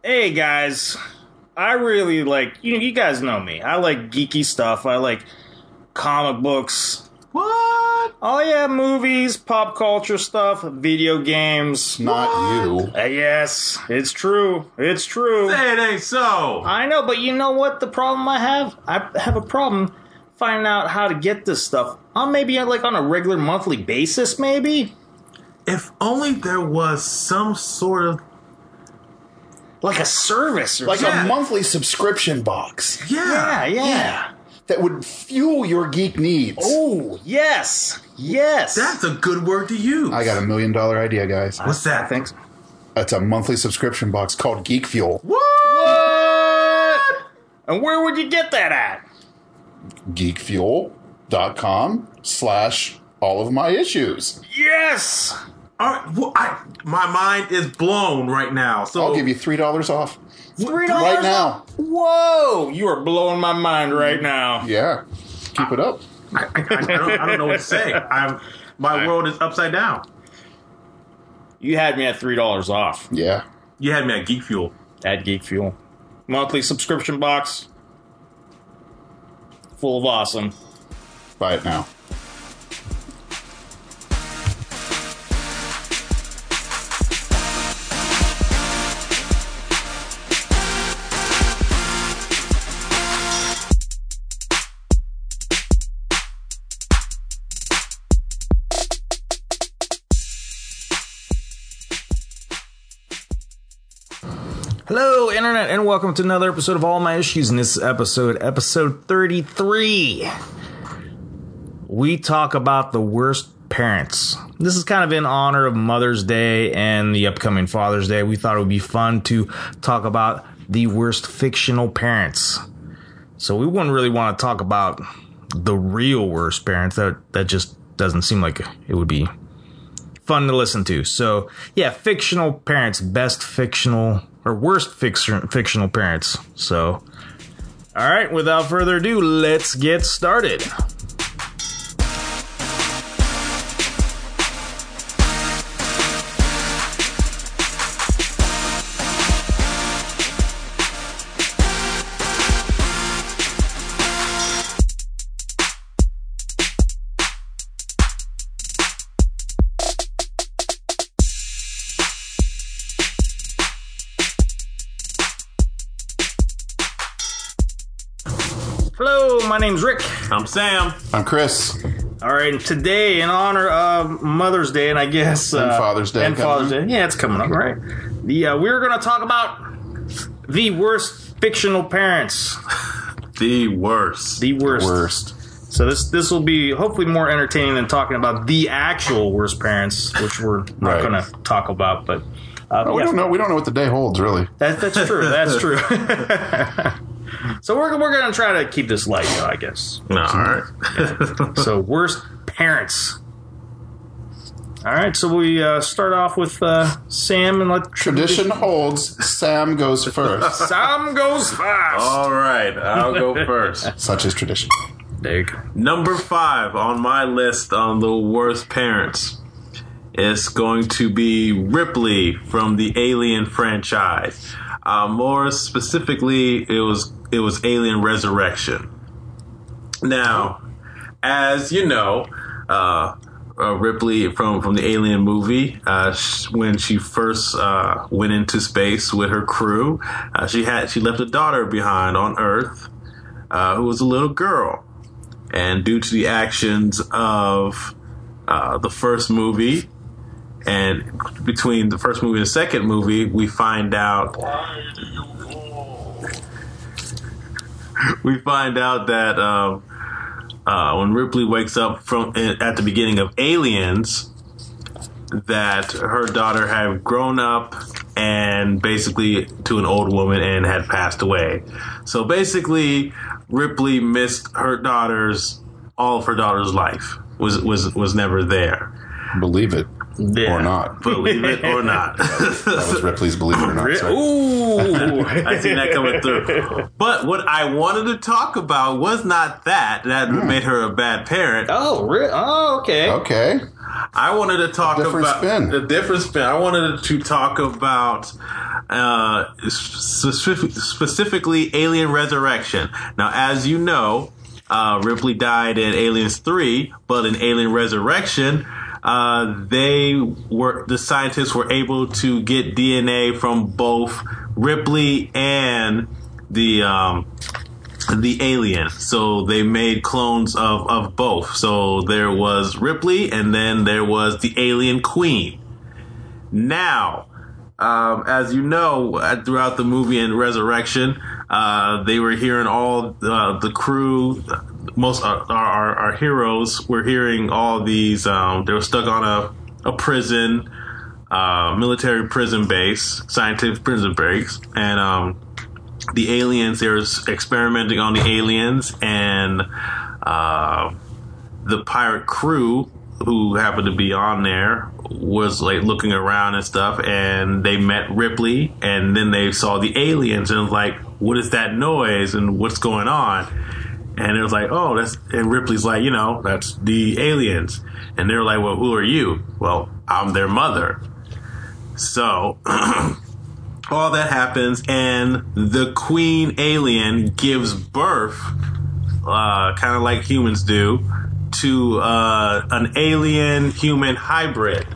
Hey guys, I really like, you guys know me. I like geeky stuff. I like comic books. What? Oh yeah, movies, pop culture stuff, video games. Not you. Yes, it's true. It's true. Say it ain't so. I know, but you know what the problem I have? I have a problem finding out how to get this stuff on maybe like on a regular monthly basis, maybe? If only there was some sort of... Like a service or Like something. a monthly subscription box Yeah. that would fuel your geek needs. Oh, yes. Yes. That's a good word to use. I got $1 million idea, guys. What's that? Thanks. That's a monthly subscription box called Geek Fuel. What? And where would you get that at? geekfuel.com/all of my issues. Yes. All right, well, my mind is blown right now. So I'll give you $3 off. $3 Right now. Whoa. You are blowing my mind right now. Yeah. Keep it up. I don't know what to say. My world is upside down. You had me at $3 off Yeah. You had me at Geek Fuel. at Geek Fuel. Monthly subscription box. Full of awesome. Buy it now. Hello, Internet, and welcome to another episode of All My Issues. In this episode 33, we talk about the worst parents. This is kind of in honor of Mother's Day and the upcoming Father's Day. We thought it would be fun to talk about the worst fictional parents. So we wouldn't really want to talk about the real worst parents. That just doesn't seem like it would be fun to listen to. So, yeah, fictional parents, best fictional or worst fictional parents. So, all right, without further ado, let's get started. Hello, my name's Rick. I'm Sam. I'm Chris. All right, and today, in honor of Mother's Day, and I guess And Father's Day and coming Father's up. Day, yeah, it's coming up, right? We're going to talk about the worst fictional parents. The worst. The worst. Worst. So this will be hopefully more entertaining than talking about the actual worst parents, which we're not Right. going to talk about. But We don't know. We don't know what the day holds, really. That's true. That's true. So we're going to try to keep this light, though, I guess. All right. So worst parents. All right. So we start off with Sam and let Tradition holds. Sam goes first. Sam goes first. All right. I'll go first. Such is tradition. There you go. Number 5 on my list on the worst parents is going to be Ripley from the Alien franchise. More specifically, it was Alien Resurrection. Now, as you know, Ripley from the Alien movie, when she first went into space with her crew, she left a daughter behind on Earth, who was a little girl. And due to the actions of the first movie, and between the first movie and the second movie, we find out that when Ripley wakes up at the beginning of Aliens, that her daughter had grown up and basically to an old woman and had passed away. So basically, Ripley missed all of her daughter's life. Was never there. Believe it Yeah. or not. Believe it or not. That was Ripley's Believe It or Not. Sorry. Ooh. I seen that coming through. But what I wanted to talk about was not that made her a bad parent. Oh, okay. Okay. I wanted to talk different about spin. the different spin. I wanted to talk about specifically Alien Resurrection. Now, as you know, Ripley died in Aliens 3, but in Alien Resurrection, the scientists were able to get DNA from both Ripley and the alien. So they made clones of both. So there was Ripley, and then there was the alien queen. Now, as you know, throughout the movie and Resurrection, they were hearing all the crew, most our heroes were hearing all these. They were stuck on a prison, military prison base, scientific prison base, and the aliens. They were experimenting on the aliens, and the pirate crew who happened to be on there was like looking around and stuff, and they met Ripley, and then they saw the aliens and was like, what is that noise and what's going on? And it was like, oh, that's, and Ripley's like, that's the aliens. And they're like, well, who are you? Well, I'm their mother. So all that happens, and the queen alien gives birth, kind of like humans do, to an alien human hybrid,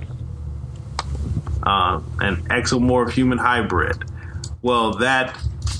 an exomorph human hybrid. Well, that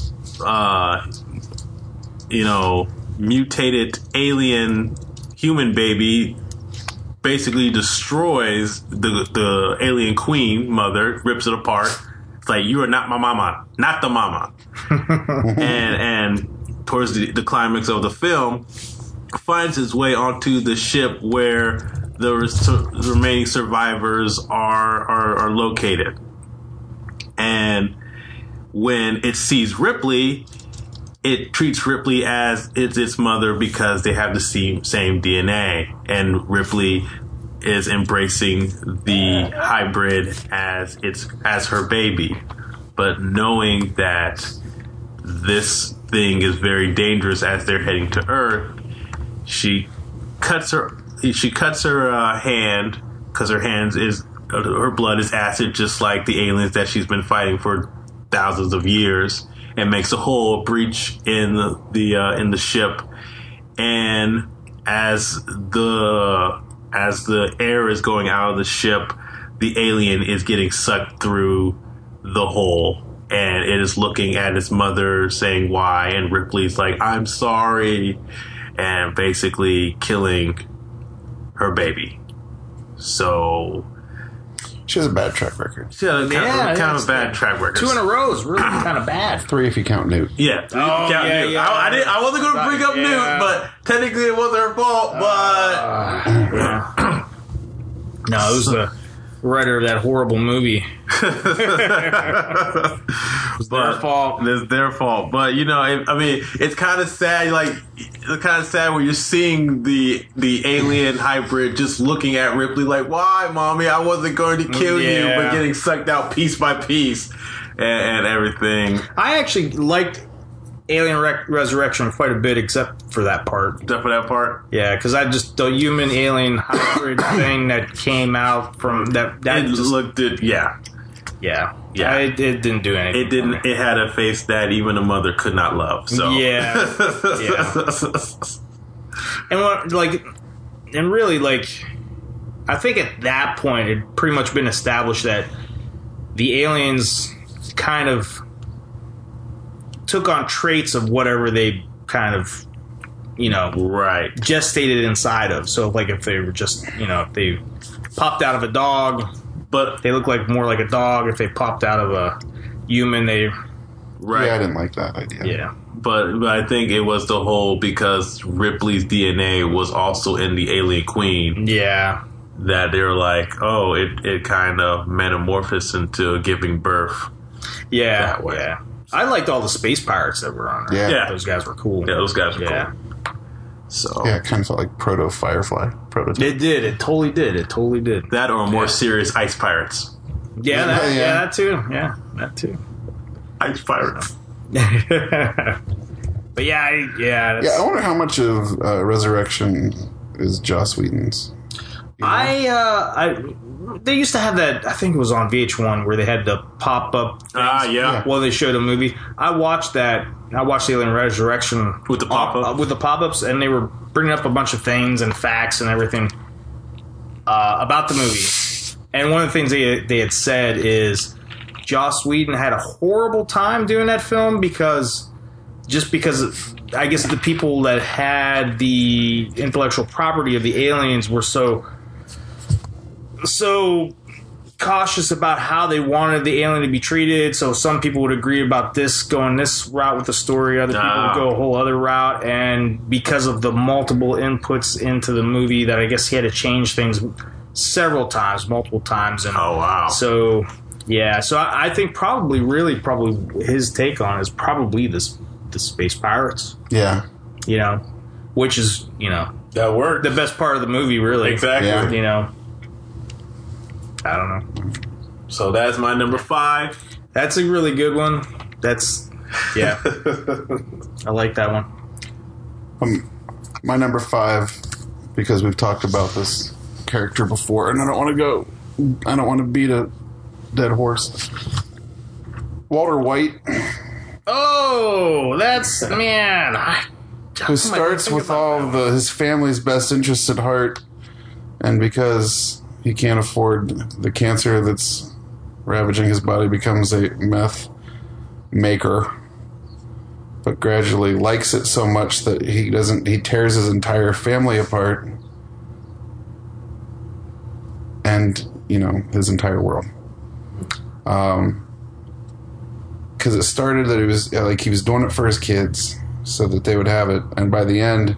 mutated alien human baby basically destroys the alien queen mother, rips it apart. It's like, you are not my mama, not the mama. and towards the climax of the film, finds its way onto the ship where the remaining survivors are located. And when it sees Ripley, it treats Ripley as its mother because they have the same DNA. And Ripley is embracing the hybrid as her baby. But knowing that this thing is very dangerous as they're heading to Earth, she cuts her hand, because her blood is acid, just like the aliens that she's been fighting for thousands of years, and makes a hole, breach in the ship. And as the air is going out of the ship, the alien is getting sucked through the hole, and it is looking at its mother, saying why, and Ripley's like, I'm sorry, and basically killing her baby. So she has a bad track record. She has kind of a bad track record. 2 in a row is really kind of bad. 3 if you count Newt. Yeah. Newt. I wasn't going to bring up Newt, but technically it wasn't her fault. But no, it was the writer of that horrible movie. It's their fault. It's their fault. But it's kind of sad. Like, it's kind of sad when you're seeing the alien hybrid just looking at Ripley like, why, mommy? I wasn't going to kill you, but getting sucked out piece by piece and everything. I actually liked Alien Resurrection quite a bit, except for that part. Except for that part? Yeah, because the human alien hybrid thing that came out from that it just looked it. Yeah. It didn't do anything. It didn't. It had a face that even a mother could not love. So and really, I think at that point it pretty much been established that the aliens kind of took on traits of whatever they kind of, right, gestated inside of. So, if they were just, if they popped out of a dog, but they look more like a dog. If they popped out of a human, they... Right. Yeah, I didn't like that idea. Yeah. But I think it was the whole, because Ripley's DNA was also in the alien queen. Yeah. That they were like, oh, it kind of metamorphosed into giving birth. Yeah. That way. Yeah. I liked all the space pirates that were on there. Yeah. Those guys were cool. Yeah, those guys were cool. So yeah, it kind of felt like proto Firefly prototype. It did. It totally did. That or more serious ice pirates. Yeah, that too. Yeah, that too. Ice pirates. But I wonder how much of Resurrection is Joss Whedon's. I they used to have that. I think it was on VH1 where they had the pop up. Yeah. While they showed a movie, I watched that. I watched Alien Resurrection With the pop-up? with the pop ups, and they were bringing up a bunch of things and facts and everything about the movie. And one of the things they had said is Joss Whedon had a horrible time doing that film because I guess the people that had the intellectual property of the aliens were so cautious about how they wanted the alien to be treated. So some people would agree about this going this route with the story. Other people would go a whole other route. And because of the multiple inputs into the movie, that I guess he had to change things multiple times. And Oh, wow. So yeah, so I think probably his take on it is probably the space pirates. Yeah. Which is That worked. the best part of the movie, really. Exactly. Yeah. I don't know. So that's my number 5. That's a really good one. Yeah. I like that one. My number 5, because we've talked about this character before, and I don't want to beat a dead horse. Walter White, Oh, that's man. who starts with all of his family's best interests at heart, and because he can't afford the cancer that's ravaging his body, becomes a meth maker, but gradually likes it so much that he tears his entire family apart, and his entire world. Because it started that he was doing it for his kids so that they would have it, and by the end,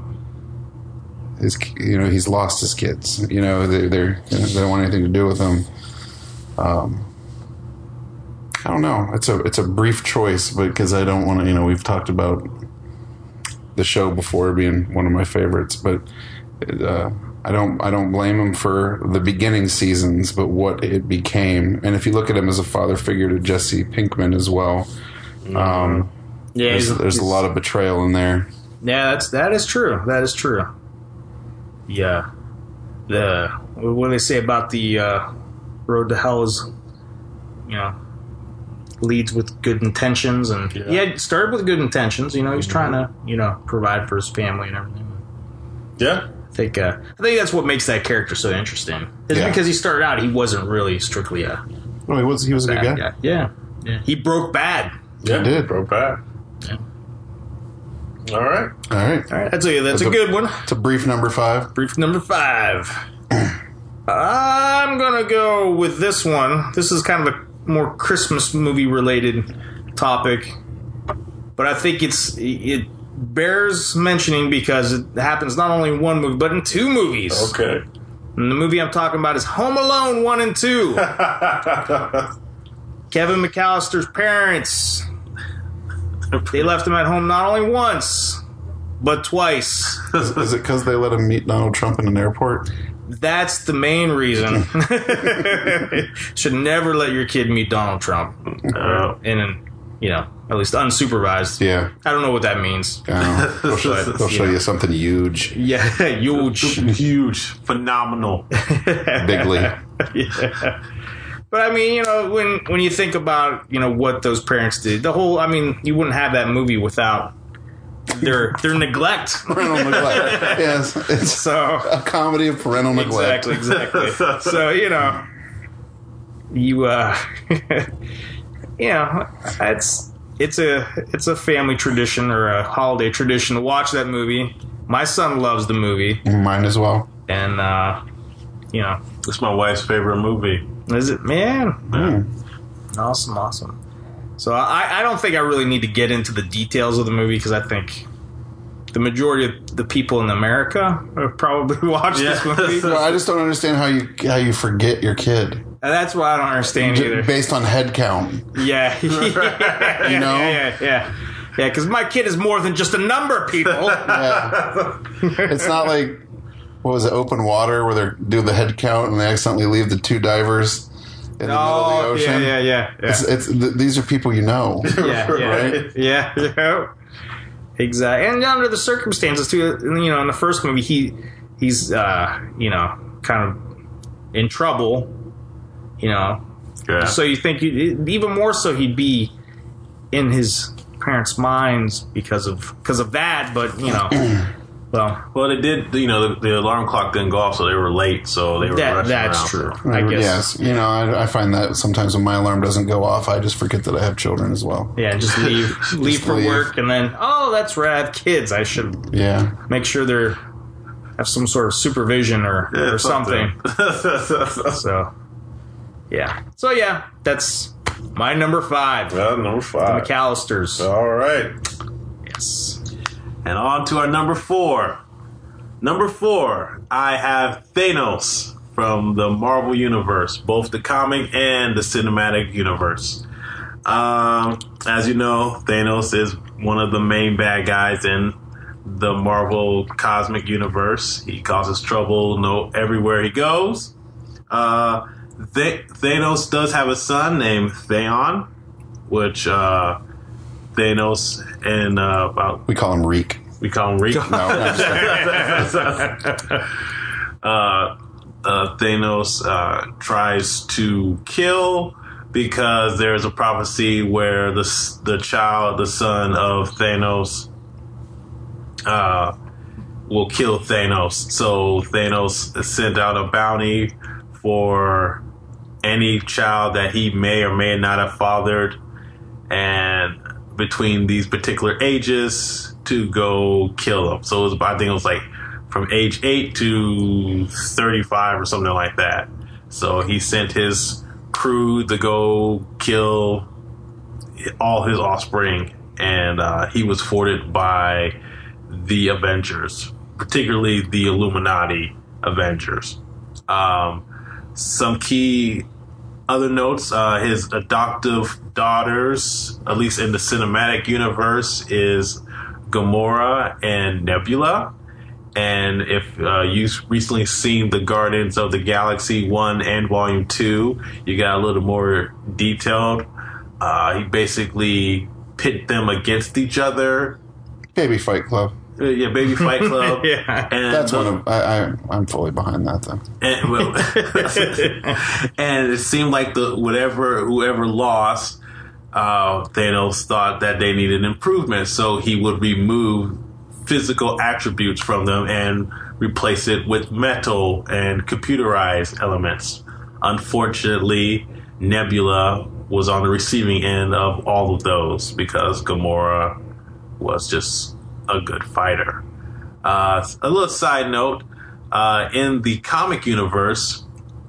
he's lost his kids. They don't want anything to do with him. I don't know. It's a brief choice, but because I don't want to. We've talked about the show before being one of my favorites, but I don't blame him for the beginning seasons, but what it became. And if you look at him as a father figure to Jesse Pinkman as well, there's a lot of betrayal in there. Yeah, that is true. That is true. Yeah. What do they say about the road to hell is, leads with good intentions, and he had started with good intentions. He was trying to, provide for his family and everything. Yeah. I think that's what makes that character so interesting. It's because he started out, he wasn't really strictly a He was a good bad guy. Yeah. He broke bad. Yeah. He did. Broke back. Yeah. All right. All right. That's a good one. It's a brief number 5. Brief number 5. I'm gonna go with this one. This is kind of a more Christmas movie related topic, but I think it bears mentioning because it happens not only in one movie but in 2 movies. Okay. And the movie I'm talking about is Home Alone 1 and 2. Kevin McAllister's parents, they left him at home not only once but twice. Is it because they let him meet Donald Trump in an airport? That's the main reason. Should never let your kid meet Donald Trump. At least unsupervised. Yeah. I don't know what that means. They'll show you something huge. Yeah, huge. Huge. Phenomenal. Bigly. Yeah. But I mean, when you think about, what those parents did, you wouldn't have that movie without their neglect. Parental neglect. Yes. It's a comedy of parental neglect. Exactly. So, it's a family tradition or a holiday tradition to watch that movie. My son loves the movie. Mine as well. And, It's my wife's favorite movie. is it? Man. Awesome. So I don't think I really need to get into the details of the movie because I think the majority of the people in America have probably watched this movie. Well, I just don't understand how you forget your kid. And that's what I don't understand either. Based on head count. Yeah. Yeah, because my kid is more than just a number, people. Yeah. It's not like, what was it, Open Water, where they do the head count and they accidentally leave the 2 divers in the middle of the ocean. Yeah. These are people you know. Right? Yeah. Exactly. And under the circumstances, too, in the first movie, he's kind of in trouble you know. Yeah. So you think even more so he'd be in his parents' minds because of that, but you know, well, they did. You know, the alarm clock didn't go off, so they were late. So they were rushing that's around. true. I guess. Yes, you know, I find that sometimes when my alarm doesn't go off, I just forget that I have children as well. Yeah, just leave for work, and then that's right, I have kids. I should make sure they're have some sort of supervision or something. So that's my number 5. Number 5. The McAllisters. All right. Yes. And on to our number 4. Number 4, I have Thanos from the Marvel Universe, both the comic and the cinematic universe. As you know, Thanos is one of the main bad guys in the Marvel Cosmic Universe. He causes trouble everywhere he goes. Thanos does have a son named Theon, which Thanos and we call him Reek. We call him Reek. No, I'm Thanos tries to kill because there's a prophecy where the son of Thanos, will kill Thanos. So Thanos sent out a bounty for any child that he may or may not have fathered, and between these particular ages to go kill them. So I think it was like from age 8 to 35 or something like that. So he sent his crew to go kill all his offspring, and he was thwarted by the Avengers, particularly the Illuminati Avengers. Some key other notes, his adoptive daughters, at least in the cinematic universe, is Gamora and Nebula. And if you've recently seen the Guardians of the Galaxy 1 and Volume 2, you got a little more detailed. He basically pit them against each other. Baby Fight Club. Yeah, Baby Fight Club. Yeah, and that's one of I'm fully behind that though. And it seemed like whoever lost, Thanos thought that they needed improvement, so he would remove physical attributes from them and replace it with metal and computerized elements. Unfortunately, Nebula was on the receiving end of all of those because Gamora was just a good fighter. A little side note, in the comic universe,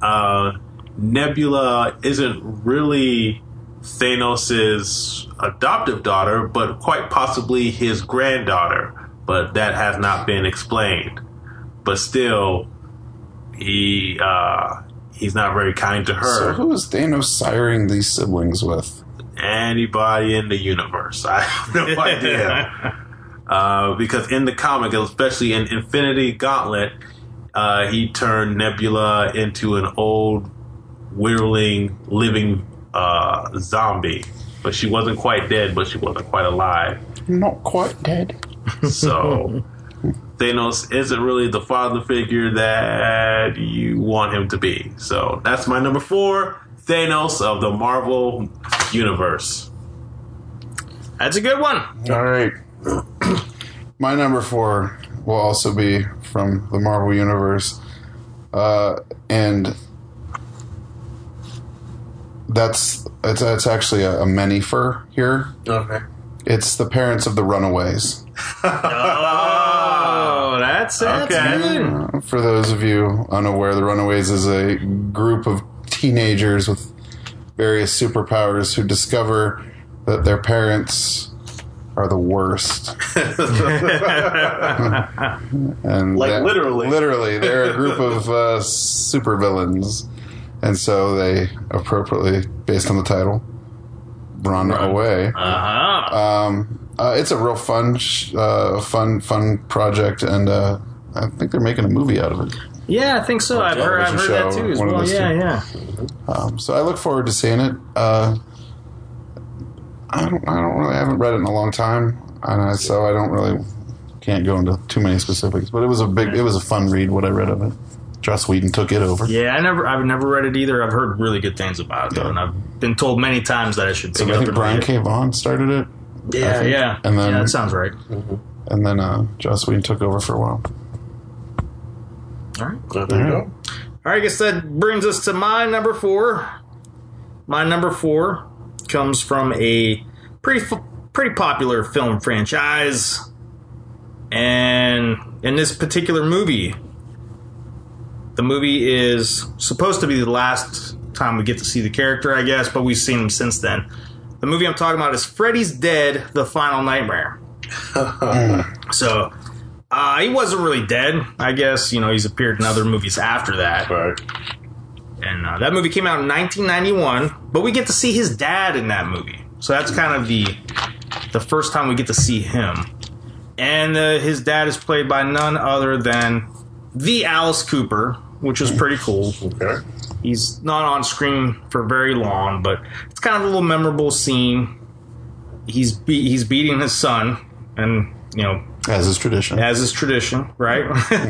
Nebula isn't really Thanos' adoptive daughter, but quite possibly his granddaughter. But that has not been explained. But still, he's not very kind to her. So who is Thanos siring these siblings with? Anybody in the universe. I have no idea. Because in the comic, especially in Infinity Gauntlet, he turned Nebula into an old, whirling, living zombie. But she wasn't quite dead, but she wasn't quite alive. Not quite dead. So Thanos isn't really the father figure that you want him to be. So that's my number 4, Thanos of the Marvel Universe. That's a good one. All right. My number 4 will also be from the Marvel Universe. And it's actually a many-fer here. Okay. It's the parents of the Runaways. Oh, that's good. For those of you unaware, the Runaways is a group of teenagers with various superpowers who discover that their parents are the worst. And literally, they're a group of supervillains. And so they appropriately, based on the title, run away. It's a real fun project, and I think they're making a movie out of it. Yeah, I think so. I've heard that too as well. Yeah. So I look forward to seeing it. I haven't read it in a long time, and so I can't go into too many specifics. But it was a fun read. What I read of it. Joss Whedon took it over. Yeah, I've never read it either. I've heard really good things about it, though, and I've been told many times that I should pick it I up think and Brian read it. K. Vaughan started it. Yeah. And then, that sounds right. And then Joss Whedon took over for a while. All right. So there you go. All right, I guess that brings us to my number 4. My number 4 comes from a pretty popular film franchise, and in this particular movie, the movie is supposed to be the last time we get to see the character, I guess, but we've seen him since then. The movie I'm talking about is Freddy's Dead: The Final Nightmare. So, he wasn't really dead, I guess. You know, he's appeared in other movies after that. Right. And that movie came out in 1991, but we get to see his dad in that movie. So that's kind of the first time we get to see him. And his dad is played by none other than the Alice Cooper, which is pretty cool. Okay. He's not on screen for very long, but it's kind of a little memorable scene. He's beating his son, and, you know, As is tradition. right?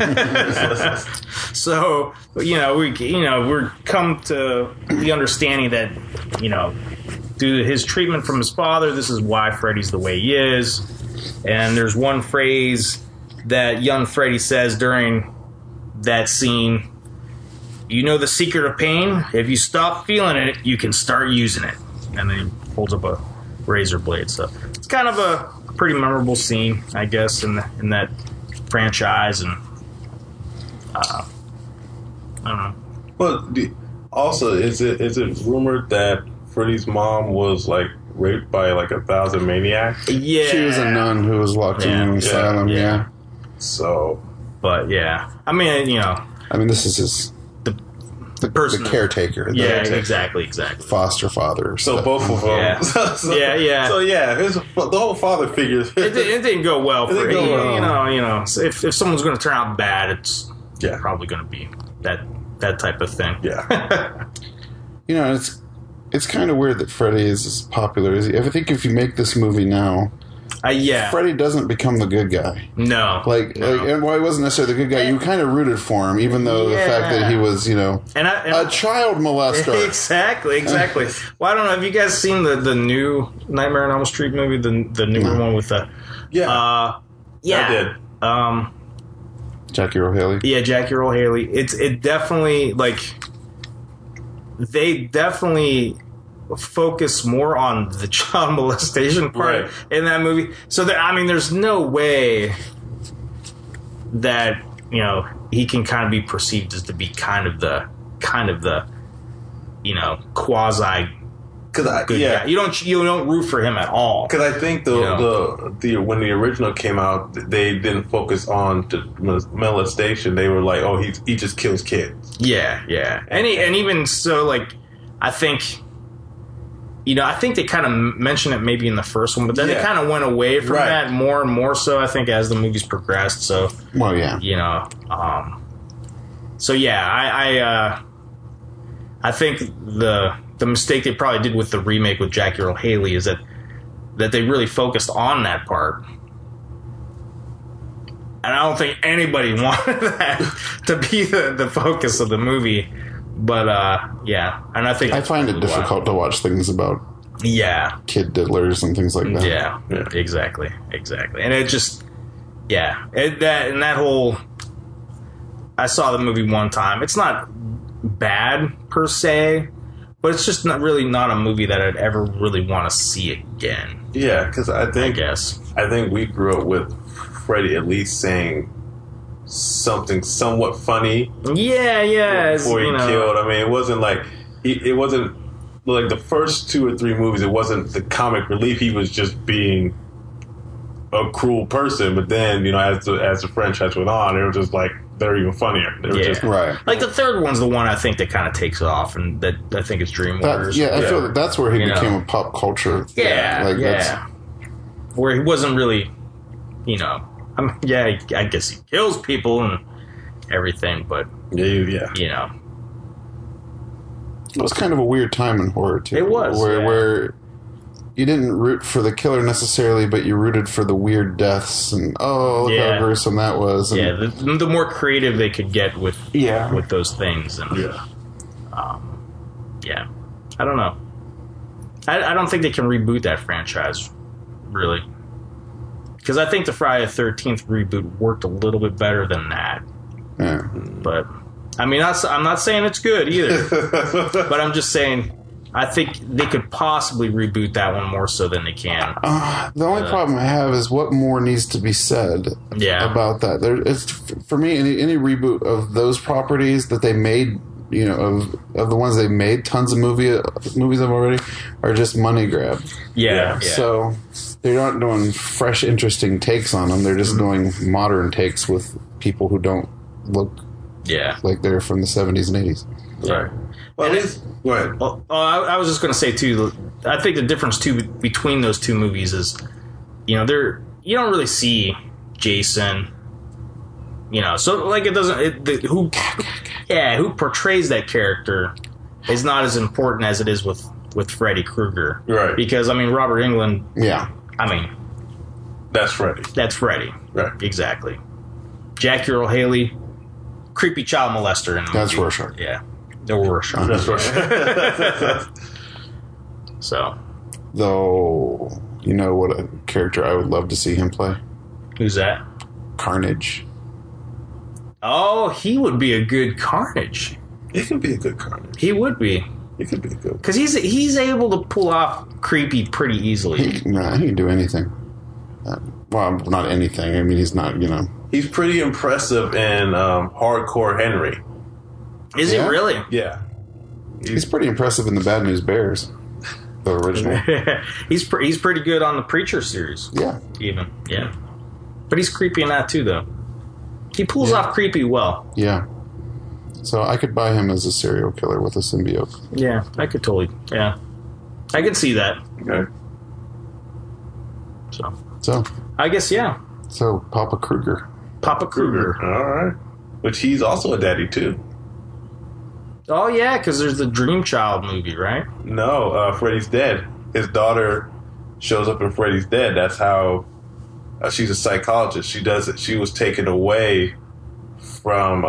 So, we're come to the understanding that, due to his treatment from his father, this is why Freddy's the way he is. And there's one phrase that young Freddy says during that scene: "You know the secret of pain? If you stop feeling it, you can start using it." And then he holds up a razor blade. So it's kind of a pretty memorable scene, I guess, in that franchise. And I don't know. Well, also, is it rumored that Freddy's mom was like raped by like 1,000 maniacs? Yeah, She was a nun who was locked in an asylum, yeah. So, but yeah, I mean, I mean, this is his the person- caretaker. the yeah, exactly. foster father. so both of them. Yeah. So, Yeah. So yeah, the whole father figure. It didn't go well for didn't go him. well. So if someone's going to turn out bad, it's Yeah. probably going to be that type of thing. Yeah. It's kind of weird that Freddy is as popular as he. I think if you make this movie now, Yeah. Freddy doesn't become the good guy. No. And while he wasn't necessarily the good guy, you kind of rooted for him, even though the fact that he was, And a child molester. Exactly. Well, I don't know. Have you guys seen the new Nightmare on Elm Street movie? The newer one with the Yeah. yeah. I did. Jackie Earle Haley. Yeah, Jackie Earle Haley. It definitely, they definitely focus more on the child molestation part Right. in that movie. So there's no way that he can kind of be perceived as to be kind of the quasi Because good guy. You don't root for him at all. Because I think the when the original came out, they didn't focus on the molestation. They were like, "Oh, he just kills kids." Yeah. And even so, I think they kind of mentioned it maybe in the first one, but then they kind of went away from that more and more so, I think, as the movies progressed. So, Well, yeah. So yeah, I think the mistake they probably did with the remake with Jackie Earle Haley is that they really focused on that part. And I don't think anybody wanted that to be the focus of the movie. But, yeah. And I think I find it difficult to watch things about kid diddlers and things like that. Yeah, exactly. And it just, that whole, I saw the movie one time. It's not bad per se, but it's just not a movie that I'd ever really want to see again. Yeah, because I guess we grew up with Freddy at least saying something somewhat funny. Yeah. Before he killed. I mean, it wasn't like it wasn't like the first 2 or 3 movies. It wasn't the comic relief. He was just being a cruel person. But then, as the franchise went on, it was just like they're even funnier. They were just Right. Like the third one's the one I think that kind of takes off, and that I think it's DreamWorks. I feel that's where he became a pop culture thing. Where he wasn't really, I guess he kills people and everything, but yeah. It was kind of a weird time in horror too. It was, where you didn't root for the killer necessarily, but you rooted for the weird deaths and look how gruesome that was. And, the more creative they could get with those things, and I don't know. I don't think they can reboot that franchise, really, because I think the Friday the 13th reboot worked a little bit better than that. Yeah. But I mean, I'm not saying it's good either, but I'm just saying I think they could possibly reboot that one more so than they can. The only problem I have is what more needs to be said about that. It's, for me, any reboot of those properties that they made, you know, of the ones they made, tons of movies of already, are just money grab. Yeah. So they're not doing fresh, interesting takes on them. They're just doing modern takes with people who don't look like they're from the 70s and 80s. Right. Well, go ahead. Well, I was just going to say, too, I think the difference, too, between those two movies is, you know, you don't really see Jason, you know, so, like, it doesn't, who portrays that character is not as important as it is with Freddy Krueger. Right. Because, I mean, Robert Englund, I mean, that's Freddy. That's Freddy. Right. Exactly. Jackie Earle Haley, creepy child molester in the movie. That's Rorschach. Yeah. The Rorschach. That's Rorschach. So. Though, you know what a character I would love to see him play? Who's that? Carnage. Oh, he would be a good Carnage. He could be a good Carnage. He would be. He could be good. Because he's able to pull off creepy pretty easily. He can do anything. Well, not anything. I mean, he's not, you know. He's pretty impressive in Hardcore Henry. Is he really? Yeah. He's pretty impressive in the Bad News Bears, the original. He's pretty good on the Preacher series. Yeah. Even. Yeah. But he's creepy in that, too, though. He pulls off creepy well. Yeah. So I could buy him as a serial killer with a symbiote. Yeah, I could totally. Yeah. I could see that. Okay. So. I guess, yeah. So, Papa Krueger. Papa Krueger. All right. Which he's also a daddy, too. Oh, yeah, because there's the Dream Child movie, right? No, Freddy's Dead. His daughter shows up in Freddy's Dead. That's how... she's a psychologist. She does it. She was taken away from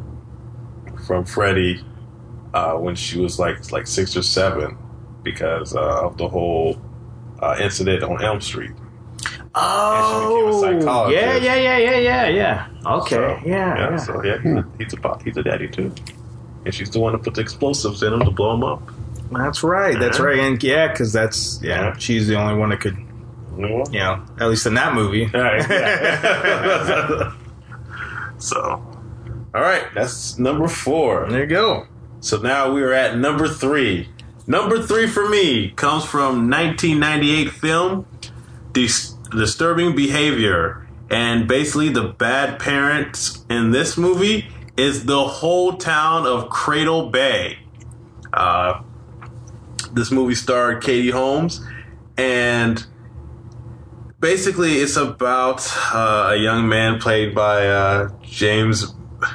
Freddy when she was like 6 or 7 because of the whole incident on Elm Street. Oh, and she became a psychologist. Yeah. Okay, So, yeah. So he's a daddy too, and she's the one that put the explosives in him to blow him up. That's right. And because she's the only one that could. You know, at least in that movie. Right, yeah. So, all right, that's number 4. There you go. So now we are at number 3. Number 3 for me comes from 1998 film, Disturbing Behavior. And basically the bad parents in this movie is the whole town of Cradle Bay. This movie starred Katie Holmes, and basically it's about a young man played by James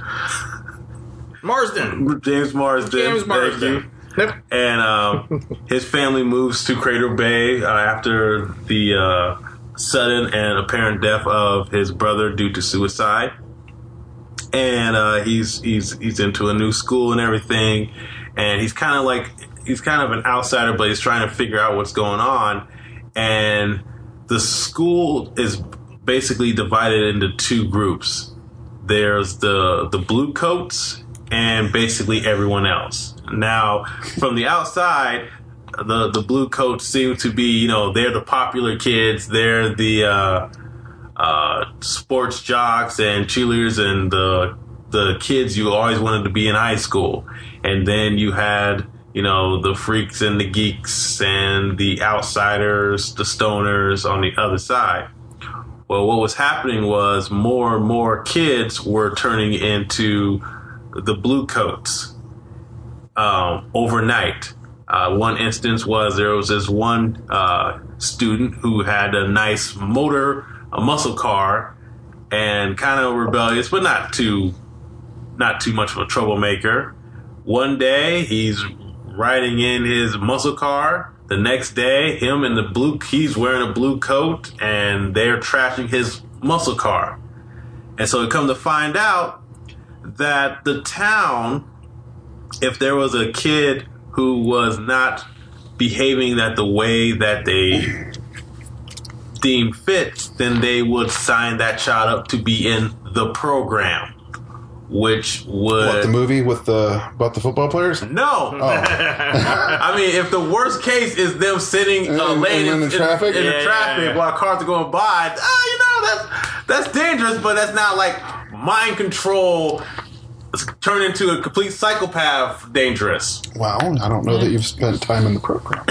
Marsden. Thank you. Yep. And his family moves to Cradle Bay after the sudden and apparent death of his brother due to suicide. And he's into a new school and everything, and he's kind of an outsider, but he's trying to figure out what's going on. And the school is basically divided into 2 groups. There's the blue coats and basically everyone else. Now, from the outside, the blue coats seem to be, you know, they're the popular kids. They're the sports jocks and cheerleaders and the kids you always wanted to be in high school. And then you had, you know, the freaks and the geeks and the outsiders, the stoners on the other side. Well, what was happening was more and more kids were turning into the blue coats overnight. One instance was there was this one student who had a nice muscle car, and kind of rebellious, but not too much of a troublemaker. One day he's riding in his muscle car, the next day, he's wearing a blue coat, and they're trashing his muscle car. And so we come to find out that the town, if there was a kid who was not behaving that the way that they deemed fit, then they would sign that child up to be in the program, which would... What, the movie with about the football players? No. Oh. I mean, if the worst case is them sitting laying in the traffic, while cars are going by, that's dangerous, but that's not like mind control turn into a complete psychopath dangerous. Wow, I don't know that you've spent time in the program.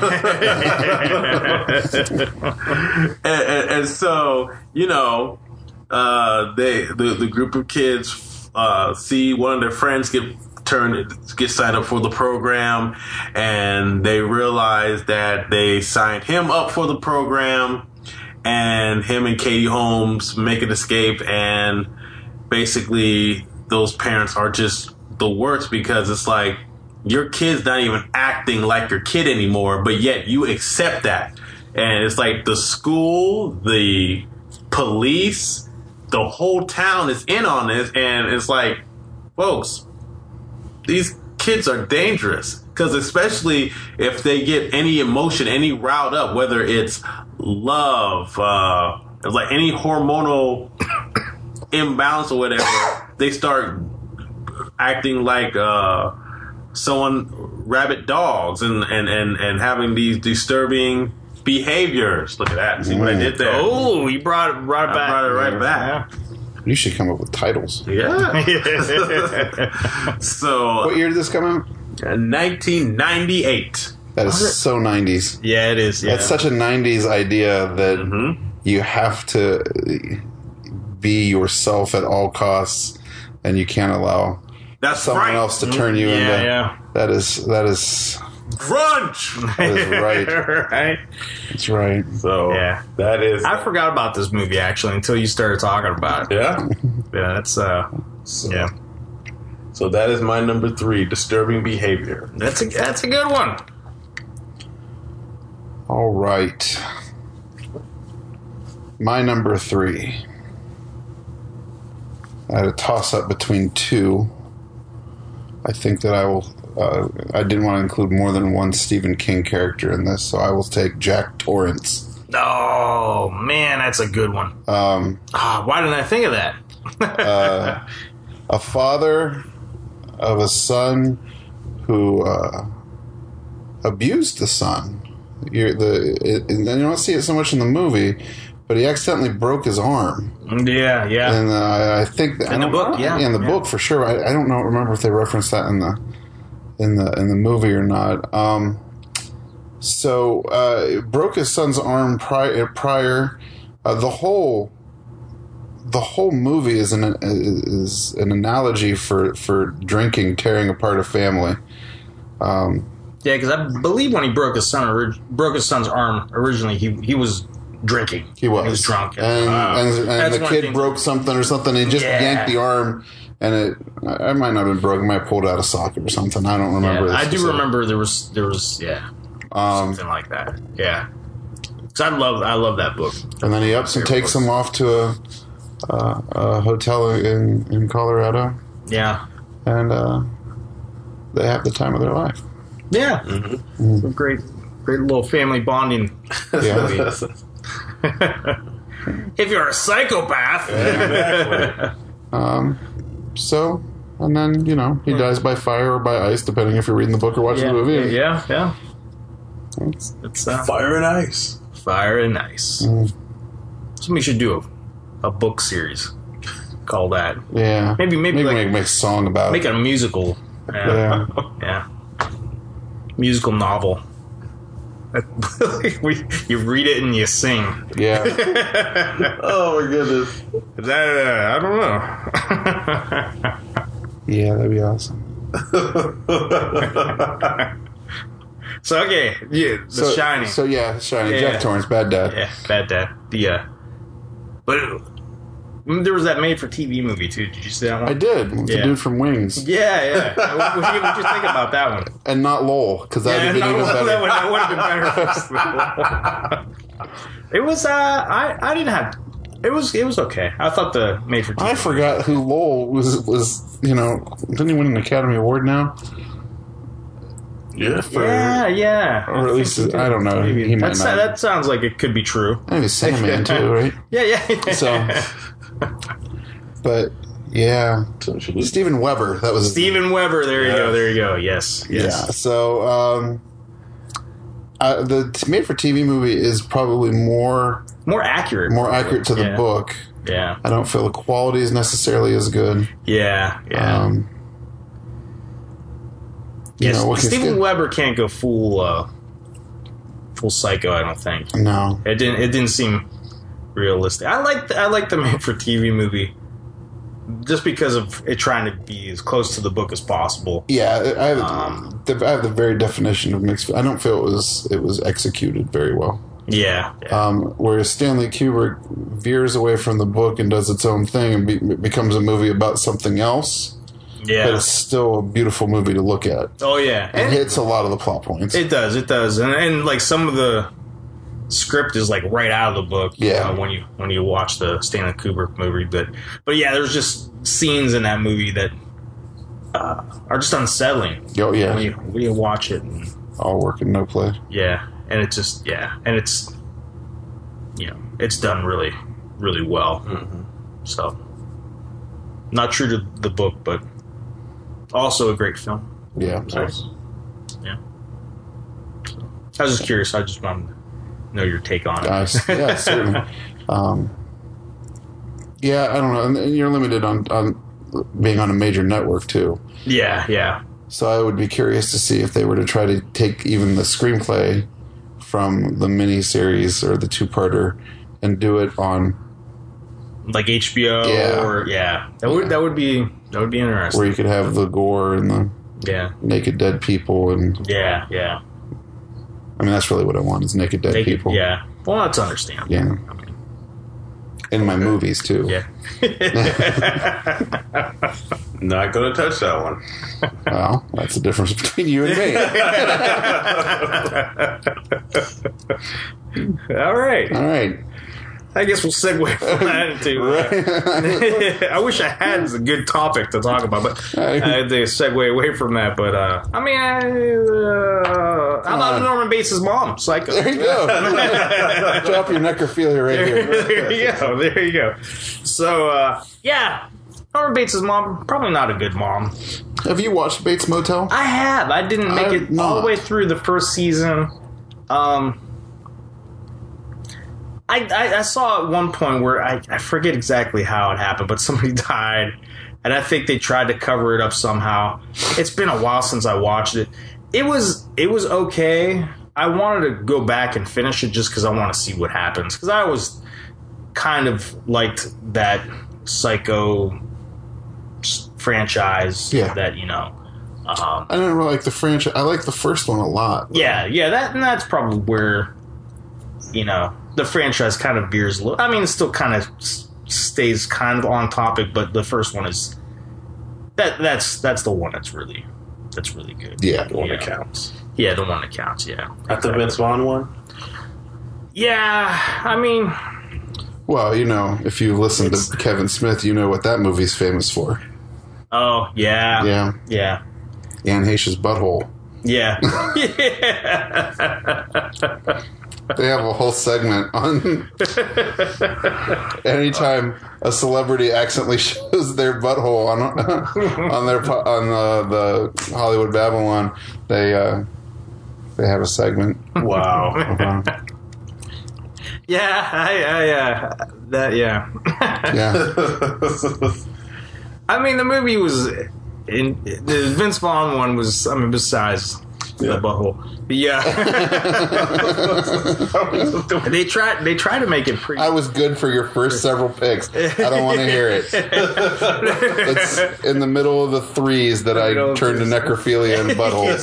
and so, the group of kids see one of their friends get signed up for the program, and they realize that they signed him up for the program, and him and Katie Holmes make an escape, and basically those parents are just the worst, because it's like your kid's not even acting like your kid anymore, but yet you accept that. And it's like the school, the police, the whole town is in on this, and it's like, folks, these kids are dangerous, because especially if they get any emotion, any riled up, whether it's love, like any hormonal imbalance or whatever, they start acting like rabid dogs and having these disturbing behaviors. Look at that. See what I did there? Oh, you brought it back. I brought it right back. You should come up with titles. Yeah. So, what year did this come out? 1998. That is so 90s. Yeah, it is. Yeah. That's such a 90s idea that you have to be yourself at all costs, and you can't allow someone else to turn you into. Yeah. That is grunge. That is right. Right. That's right. So that is. I forgot about this movie actually until you started talking about it. Yeah. Yeah. That's yeah. So that is my number 3, disturbing behavior. That's a good one. All right. My number 3. I had a toss-up between 2. I think that I will... I didn't want to include more than one Stephen King character in this, so I will take Jack Torrance. Oh, man, that's a good one. Why didn't I think of that? A father of a son who abused the son. You don't see it so much in the movie, but he accidentally broke his arm. Yeah. And I think that, in the book, in the book for sure. I don't remember if they referenced that in the movie or not. So broke his son's arm prior. The whole movie is an analogy for drinking tearing apart a family. Yeah, because I believe when he broke his son's arm originally, he was drinking. He was drunk, and the kid broke something or something. He just yanked the arm, and it might not have been broken. It might have pulled out a socket or something. I don't remember. I do remember there was something like that. Yeah, because I love that book. And then he ups and takes him off to a hotel in Colorado. Yeah, and they have the time of their life. Yeah, Some great little family bonding. Yeah. If you're a psychopath. Exactly. So, and then, he dies by fire or by ice, depending if you're reading the book or watching the movie. Yeah. It's fire and ice. Fire and ice. Somebody should do a book series called that. Yeah. Maybe make a song about make it. Make it a musical. Yeah. Yeah. Musical novel. You read it and you sing. Yeah. Oh my goodness. I don't know. Yeah, that'd be awesome. So okay, The Shining. So Shining. Yeah. Jack Torrance, bad dad. Yeah, bad dad. But There was that made-for-TV movie, too. Did you see that one? I did. With the dude from Wings. Yeah. What did you think about that one? And not Lowell, because that would have been even better. That would have been better. It was, I didn't have... It was okay. I thought the made-for-TV... I forgot who Lowell was, didn't he win an Academy Award now? Yeah. Or at least, I don't know. He might not. That sounds like it could be true. I think he's Sandman, too, right? Yeah. So... But yeah, Steven Weber. That was Steven Weber. There you go. Yes. Yeah. So the made-for-TV movie is probably more accurate to the book. Yeah. I don't feel the quality is necessarily as good. Yeah. Steven Weber can't go full psycho. I don't think. No, it didn't seem realistic. I like the made-for-TV movie. Just because of it trying to be as close to the book as possible. Yeah, I have the very definition of mixed. I don't feel it was executed very well. Yeah. Whereas Stanley Kubrick veers away from the book and does its own thing and becomes a movie about something else. Yeah. But it's still a beautiful movie to look at. Oh, yeah. And it hits a lot of the plot points. It does. And like some of the script is like right out of the book. Yeah. When you watch the Stanley Kubrick movie, but yeah, there's just scenes in that movie that are just unsettling. Oh yeah. When you watch it, and, all work and no play. Yeah, and it's it's done really, really well. Mm-hmm. So not true to the book, but also a great film. Yeah. Nice. Yeah. I was just curious. I just wanted to know your take on it. Yeah, certainly. Yeah, I don't know. And you're limited on being on a major network, too. Yeah. So I would be curious to see if they were to try to take even the screenplay from the miniseries or the two-parter and do it on... like HBO or... Yeah. That would be interesting. Where you could have the gore and the naked dead people and... Yeah. I mean, that's really what I want, is naked dead people. Yeah. Well, that's understandable. Yeah. In my movies, too. Yeah. Not going to touch that one. Well, that's the difference between you and me. All right. I guess we'll segue from that into... I wish I had a good topic to talk about, but I had to segue away from that. But, how about Norman Bates' mom, Psycho? There you go. Drop your necrophilia right here. There you go. So, Norman Bates' mom, probably not a good mom. Have you watched Bates Motel? I have. I didn't make it all the way through the first season. I saw at one point where I forget exactly how it happened, but somebody died, and I think they tried to cover it up somehow. It's been a while since I watched it. It was okay. I wanted to go back and finish it just because I want to see what happens. Because I always kind of liked that Psycho franchise. Yeah. That I didn't really like the franchise. I like the first one a lot. Yeah. That's probably where the franchise kind of veers a little. I mean, it still kind of stays kind of on topic, but the first one is that's the one that's really good. Yeah, the one that counts. Yeah, the one that counts. Yeah, At the Vince Vaughn one. Yeah, I mean, well, if you listen to Kevin Smith, you know what that movie's famous for. Oh yeah. Anne Heche's butthole. Yeah. They have a whole segment on anytime a celebrity accidentally shows their butthole on the Hollywood Babylon, they have a segment. Wow. Yeah, yeah. I mean, the movie was the Vince Vaughn one was. I mean, besides the butthole. Yeah. They try to make it pretty. I was good for your first several picks. I don't want to hear it. It's in the middle of the threes that I turned to necrophilia and buttholes.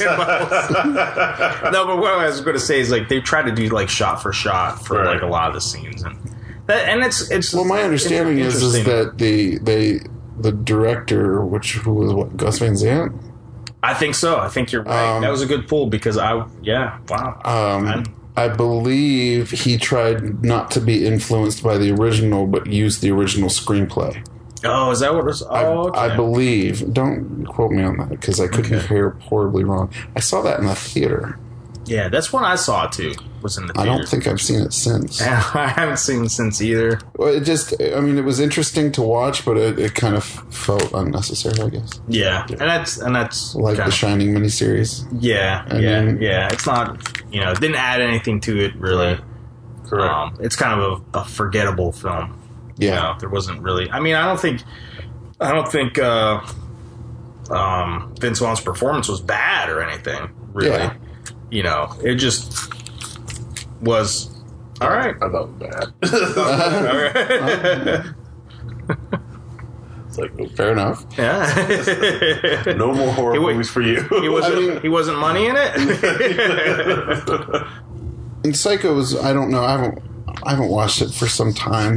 No, but what I was going to say is like they try to do like shot for shot for like a lot of the scenes, and And it's Well, my understanding is interesting. that the director, who was what, Gus Van Sant? I think so. I think you're right. That was a good pull because wow. I believe he tried not to be influenced by the original, but used the original screenplay. Oh, is that what it was? Oh, okay. I believe. Don't quote me on that because I could be horribly wrong. I saw that in the theater. Yeah, that's when I saw it too. Was in the theater. I don't think I've seen it since. I haven't seen it since either. Well, it was interesting to watch, but it kind of felt unnecessary, I guess. Yeah, and that's Like the Shining miniseries. Yeah, yeah. It's not, it didn't add anything to it really. Correct. It's kind of a forgettable film. Yeah, there wasn't really. I mean, I don't think Vince Vaughn's performance was bad or anything. Really, Yeah. It just was all right. I thought it was bad. It's like, fair enough. Yeah. no more horror movies for you. He wasn't money in it. And Psycho was, I don't know, I haven't watched it for some time,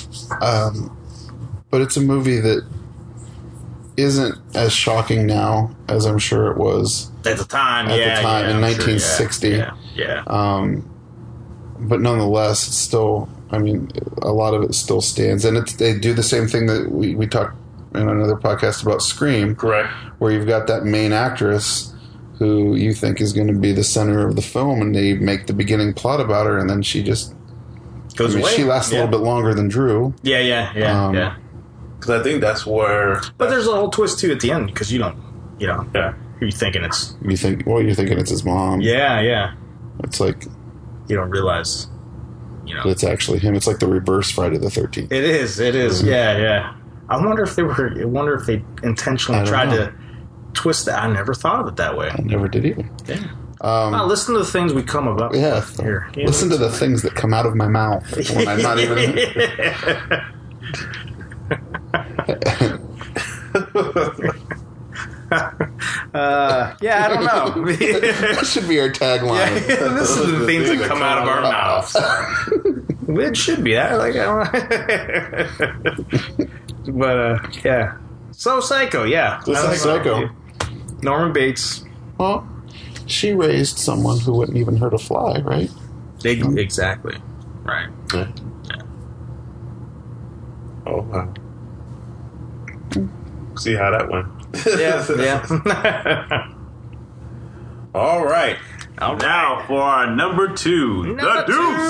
but it's a movie that isn't as shocking now as I'm sure it was at the time. in 1960. Yeah. But nonetheless, it's still, I mean, a lot of it still stands, and they do the same thing that we talked in another podcast about Scream. Correct. Where you've got that main actress who you think is going to be the center of the film, and they make the beginning plot about her, and then she just goes away. She lasts a little bit longer than Drew. Yeah. Because I think that's where. But there's a whole twist too at the end because you don't. Yeah. Who you thinking it's? You're thinking it's his mom. Yeah. It's like you don't realize. It's actually him. It's like the reverse Friday the 13th. It is. Mm-hmm. Yeah. I wonder if they intentionally tried to twist that. I never thought of it that way. I never did either. Yeah. Listen to the things we come about. Yeah. Here. Listen to the things that come out of my mouth when I'm not even. I don't know. That should be our tagline. Yeah, this is the things that come out of our mouths. It should be that. But yeah. So Psycho, yeah. Psycho. Norman Bates. Well, she raised someone who wouldn't even hurt a fly, right? Exactly. Right. Yeah. Oh, wow. See how that went. Yeah. All right. Now for our number 2. The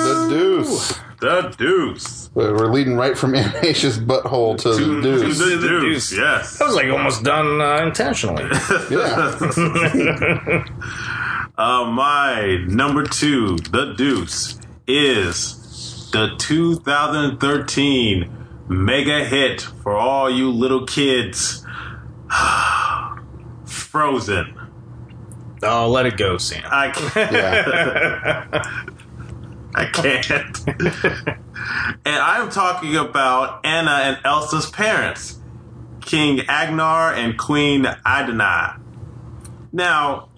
Deuce. We're leading right from Animatia's butthole to the Deuce. To the Deuce, yes. That was like almost done intentionally. Yeah. My number 2, The Deuce, is the 2013 mega hit for all you little kids, Frozen. Oh, let it go, Sam. I can't. I can't. And I'm talking about Anna and Elsa's parents, King Agnar and Queen Iduna. Now,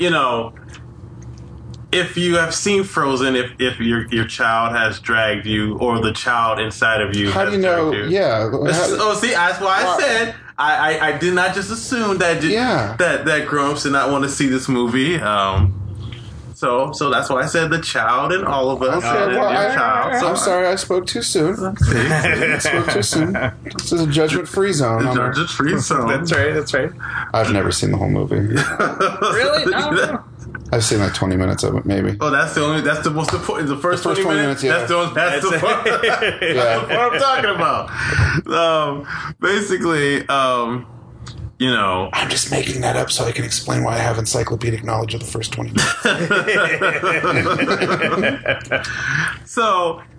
if you have seen Frozen, if your child has dragged you, or the child inside of you, how do you know? Yeah. See, that's why I said I did not just assume that that grown-ups did not want to see this movie. So that's why I said the child and all of us. Okay, child. I'm sorry, I spoke too soon. This is a judgment-free zone. Judgment-free zone. That's right. I've never seen the whole movie. Really? No. I've seen like 20 minutes of it, maybe. Oh, that's the most important. The first 20 minutes. Yeah. That's the part. That's what I'm talking about. Basically, I'm just making that up so I can explain why I have encyclopedic knowledge of the first 20 minutes. So,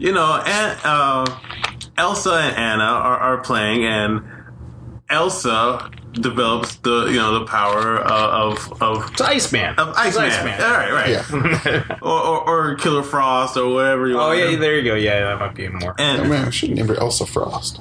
Elsa and Anna are playing, and Elsa develops the power of Iceman. Of Iceman. All right. Yeah. or Killer Frost or whatever you want. Oh yeah, there you go. Yeah, that might be more. And man, I should name her Elsa Frost.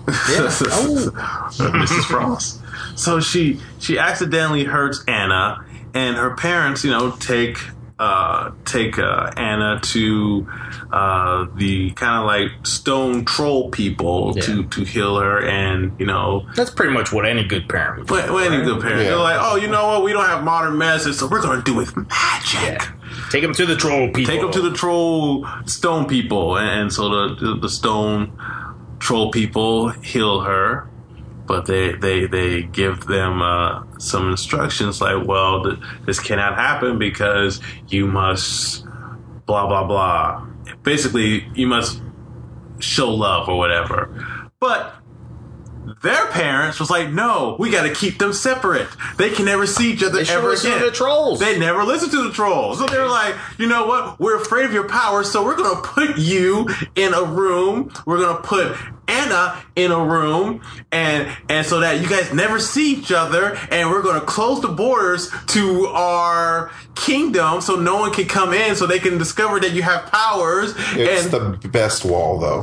Mrs. Frost. So she accidentally hurts Anna, and her parents, take take Anna to the kind of like stone troll people to heal her, and that's pretty much what any good parent would do. Any good parent, they're like, oh, you know what? We don't have modern medicine, so we're going to do it with magic. Yeah. Take them to the troll people. Take them to the troll stone people, and so the stone troll people heal her. But they give them some instructions like, well, this cannot happen because you must blah, blah, blah. Basically, you must show love or whatever. But their parents was like, no, we got to keep them separate. They can never see each other ever again. To the trolls. They never listen to the trolls. So they were like, you know what? We're afraid of your power, so we're going to put you in a room. We're going to put Anna in a room, and so that you guys never see each other, and we're going to close the borders to our kingdom so no one can come in, so they can discover that you have powers. It's the best wall, though.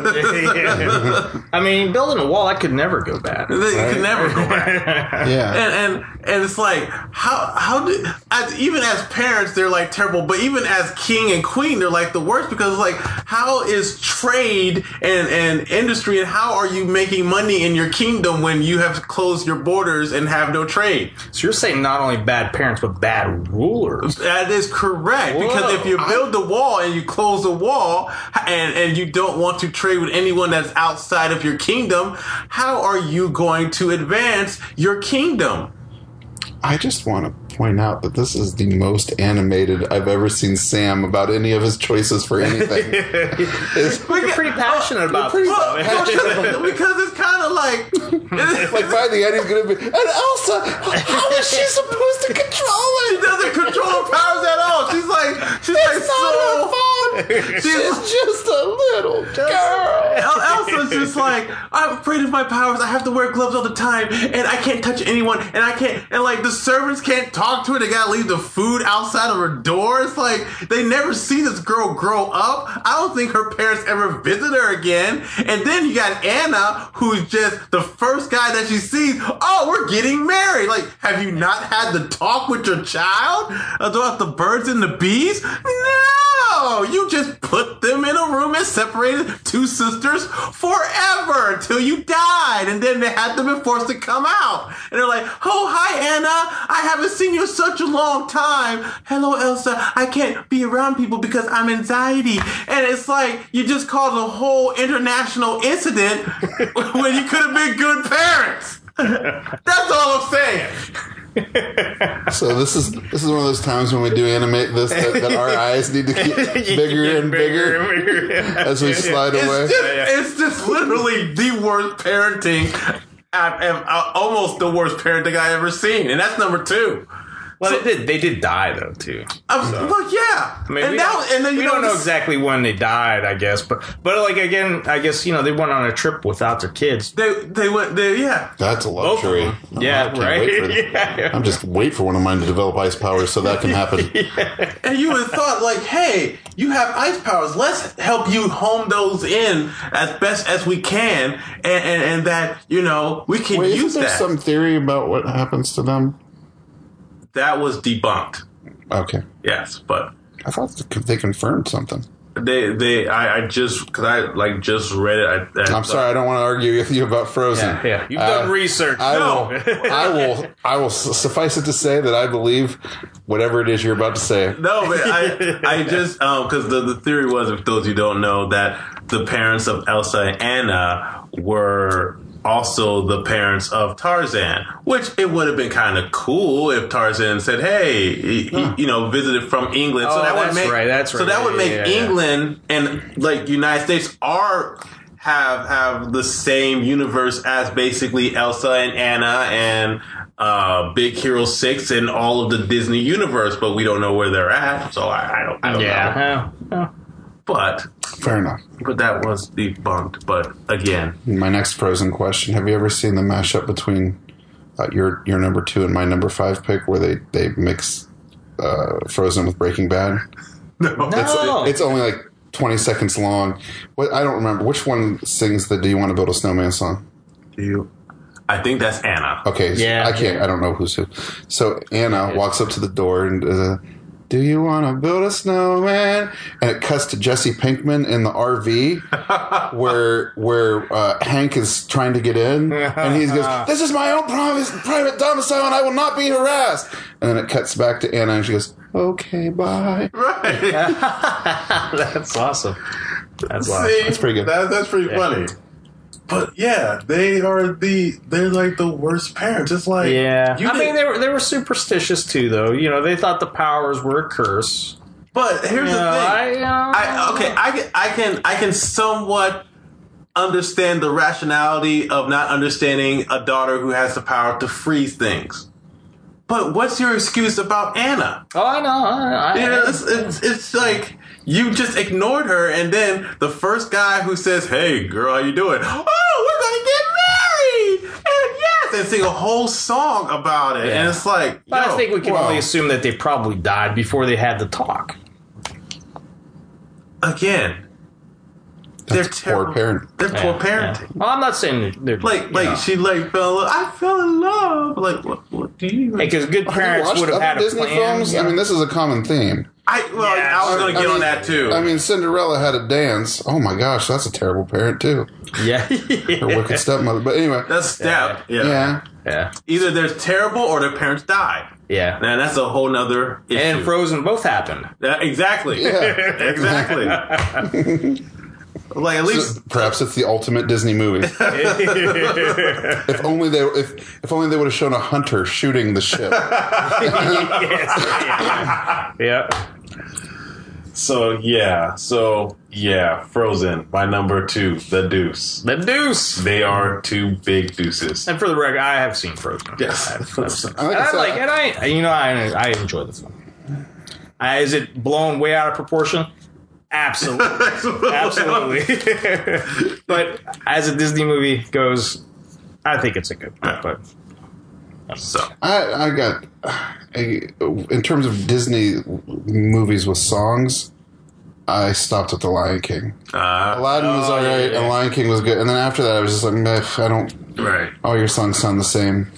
I mean, building a wall, that could never go bad. It could never go back. Yeah. And it's like, how do, even as parents, they're like terrible, but even as king and queen, they're like the worst, because like, how is trade and industry, and how are you making money in your kingdom when you have closed your borders and have no trade? So you're saying not only bad parents, but bad rulers. That is correct. Whoa. Because if you build the wall and you close the wall and you don't want to trade with anyone that's outside of your kingdom, how are you going to advance your kingdom? I just want to point out that this is the most animated I've ever seen Sam about any of his choices for anything. You're pretty passionate about this. Because it's kind of like by the end he's going to be, and Elsa, how is she supposed to control it? She doesn't control her powers at all. She's like so fun. She's just a little girl. Elsa's just like, I'm afraid of my powers. I have to wear gloves all the time, and I can't touch anyone, and I can't, and like the servants can't talk to her. They gotta leave the food outside of her door. It's like they never see this girl grow up. I don't think her parents ever visit her again. And then you got Anna, who's just the first guy that she sees. Oh, we're getting married. Like, have you not had the talk with your child about the birds and the bees? No, you just put them in a room and separated two sisters forever until you died, and then they had them been forced to come out. And they're like, oh, hi, Anna. I haven't seen you in such a long time. Hello, Elsa. I can't be around people because I'm anxiety. And it's like, you just caused a whole international incident when you could have been good parents. That's all I'm saying. So this is one of those times when we do animate this that our eyes need to get bigger and bigger as we slide away. It's just literally the worst parenting. Almost the worst parenting I ever seen, and that's number 2. Well, they did die though too. Look, yeah. I mean, we don't know exactly when they died, I guess, but like again, I guess they went on a trip without their kids. They went there, yeah. That's a luxury. Yeah, right. I'm just wait for one of mine to develop ice powers so that can happen. Yeah. And you would have thought, like, hey, you have ice powers. Let's help you home those in as best as we can, and that we can use that. There's some theory about what happens to them. That was debunked. Okay. Yes, but I thought they confirmed something. I just read it. I'm sorry, I don't want to argue with you about Frozen. Yeah. You've done research. I will suffice it to say that I believe whatever it is you're about to say. No, but I just because the theory was, if those who don't know, that the parents of Elsa and Anna were also the parents of Tarzan, which it would have been kind of cool if Tarzan said, hey, he visited from England. So that's right. So that would make England and like United States have the same universe as basically Elsa and Anna and Big Hero 6 and all of the Disney universe, but we don't know where they're at. So I don't know. Yeah. But fair enough. But that was debunked. But again, my next Frozen question: have you ever seen the mashup between your number 2 and my number 5 pick, where they mix Frozen with Breaking Bad? No. It's only like 20 seconds long. I don't remember which one sings the "Do You Want to Build a Snowman" song. I think that's Anna. Okay, so I don't know who's who. So Anna walks up to the door and do you want to build a snowman? And it cuts to Jesse Pinkman in the RV where Hank is trying to get in. And he goes, this is my own private domicile and I will not be harassed. And then it cuts back to Anna and she goes, okay, bye. Right. That's awesome. That's awesome. See, That's pretty good. That's pretty funny. But yeah, they're like the worst parents. It's like I mean they were superstitious too, though. You know, they thought the powers were a curse. But here's the thing. I can somewhat understand the rationality of not understanding a daughter who has the power to freeze things. But what's your excuse about Anna? Oh, I know. It's like you just ignored her, and then the first guy who says, "Hey, girl, how you doing?" Oh, we're gonna get married, and yes, and sing a whole song about it, and it's like, but I think we can only assume that they probably died before they had the talk. Again, they're poor parent. They're poor parenting. Yeah. Well, I'm not saying they're she fell. I fell in love. Like what do you? Because good parents would have had a Disney plan. films? I mean, this is a common theme. I was going to get on that too. I mean, Cinderella had a dance. Oh my gosh, that's a terrible parent too. Yeah. Her wicked stepmother. But anyway, that's step. Yeah. Either they're terrible or their parents died. Yeah. And that's a whole nother issue. And Frozen both happened. Exactly. Yeah. Exactly. Like at least perhaps it's the ultimate Disney movie. If only they would have shown a hunter shooting the ship. Yeah. So Frozen, my number 2, the Deuce. The Deuce. They are 2 big deuces. And for the record, I have seen Frozen. Yes. I enjoy the film. Is it blown way out of proportion? Absolutely. Absolutely. But as a Disney movie goes, I think it's a good one. But so I got in terms of Disney movies with songs, I stopped at The Lion King. Aladdin was alright, and Lion King was good. And then after that, I was just like, I don't. Right. All your songs sound the same.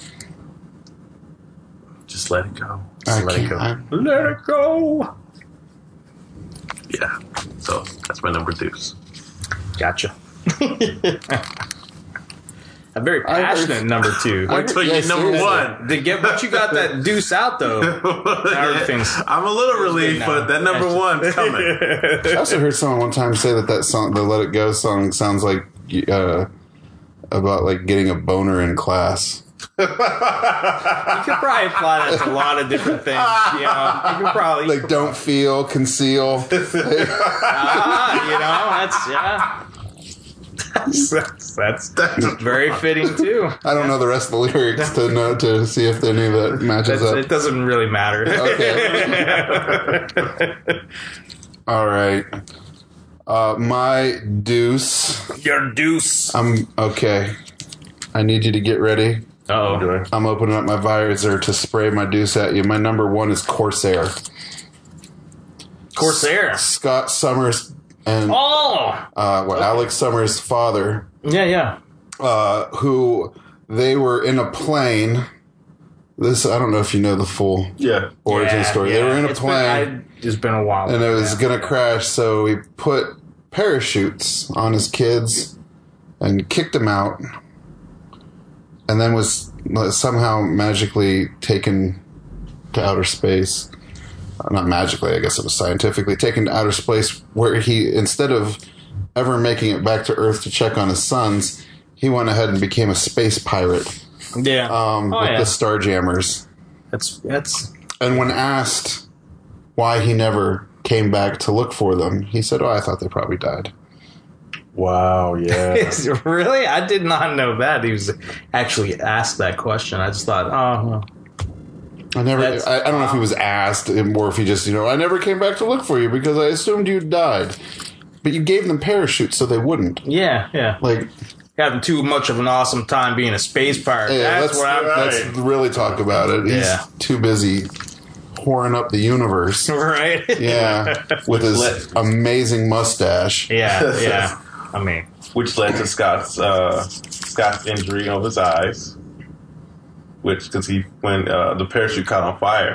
Just let it go. let it go. Let it go. Yeah. So that's my number 2. Gotcha. A very passionate number 2. Wait till you get number 1. But you got that deuce out though. I'm a little relieved, but that number 1's coming. I also heard someone one time say that song, the Let It Go song, sounds like about like getting a boner in class. You could probably apply that to a lot of different things. You know, you could probably like don't feel, conceal. That's very fitting too. I don't know the rest of the lyrics to see if any of that matches up. It doesn't really matter. Okay. All right. My deuce. Your deuce. Okay. I need you to get ready. Oh. I'm opening up my visor to spray my deuce at you. My number 1 is Corsair. Corsair. Scott Summers and Alex Summers' father. Yeah. Who they were in a plane. This I don't know if you know the full origin story. They were in a plane. It's been a while. And it was going to crash, so he put parachutes on his kids and kicked them out. And then was somehow magically taken to outer space. Not magically, I guess it was scientifically taken to outer space, where he, instead of ever making it back to Earth to check on his sons, he went ahead and became a space pirate. Yeah. With the Starjammers. That's. And when asked why he never came back to look for them, he said, I thought they probably died. Wow, yeah. Really? I did not know that. He was actually asked that question. I just thought, well. I don't know if he was asked or if he just, I never came back to look for you because I assumed you died. But you gave them parachutes so they wouldn't. Yeah. Like, having too much of an awesome time being a space pirate. Yeah, let's really talk about it. He's too busy whoring up the universe. Right? Yeah. With his amazing mustache. Yeah. I mean, which led to Scott's injury of his eyes. Which, because when the parachute caught on fire,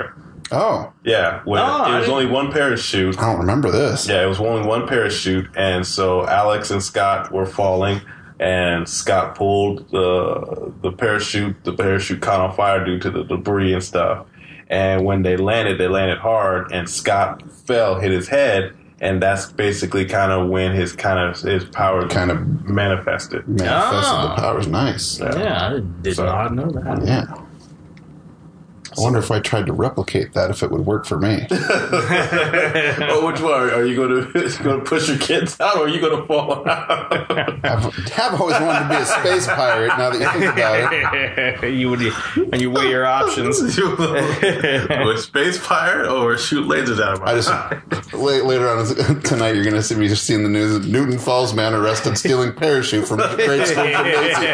Oh, Yeah, when I it was didn't- only one parachute. I don't remember this. Yeah, it was only one parachute, and so Alex and Scott were falling, and Scott pulled the parachute. The parachute caught on fire due to the debris and stuff. And when they landed hard, and Scott fell, hit his head, and that's basically kind of when his power Kind of manifested. manifested Ah. the powers. Nice. Yeah, I did So- not know that. Yeah. I wonder if I tried to replicate that, if it would work for me. Oh, which one? Are you going to push your kids out, or are you going to fall out? I've always wanted to be a space pirate. Now that you think about it, You would, when you weigh your options. Or space pirate, or shoot lasers out of my I just later on tonight you're going to see me just seeing the news that Newton Falls man arrested stealing parachute from a grade school gymnasium.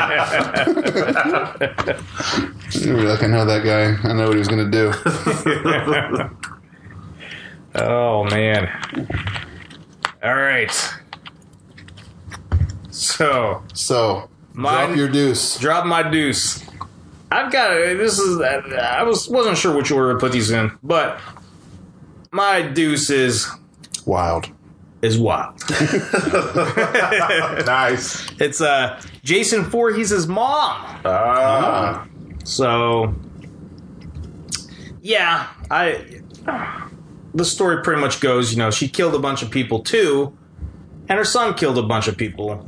You'll be like, I know that guy. I know what he was going to do. Oh man! All right. So So, Mine- drop your deuce. drop my deuce. I've got this is I wasn't sure which order to put these in, but my deuce is Wild. wild. Nice. It's Jason Voorhees' mom. Ah. So yeah, the story pretty much goes, she killed a bunch of people too, and her son killed a bunch of people.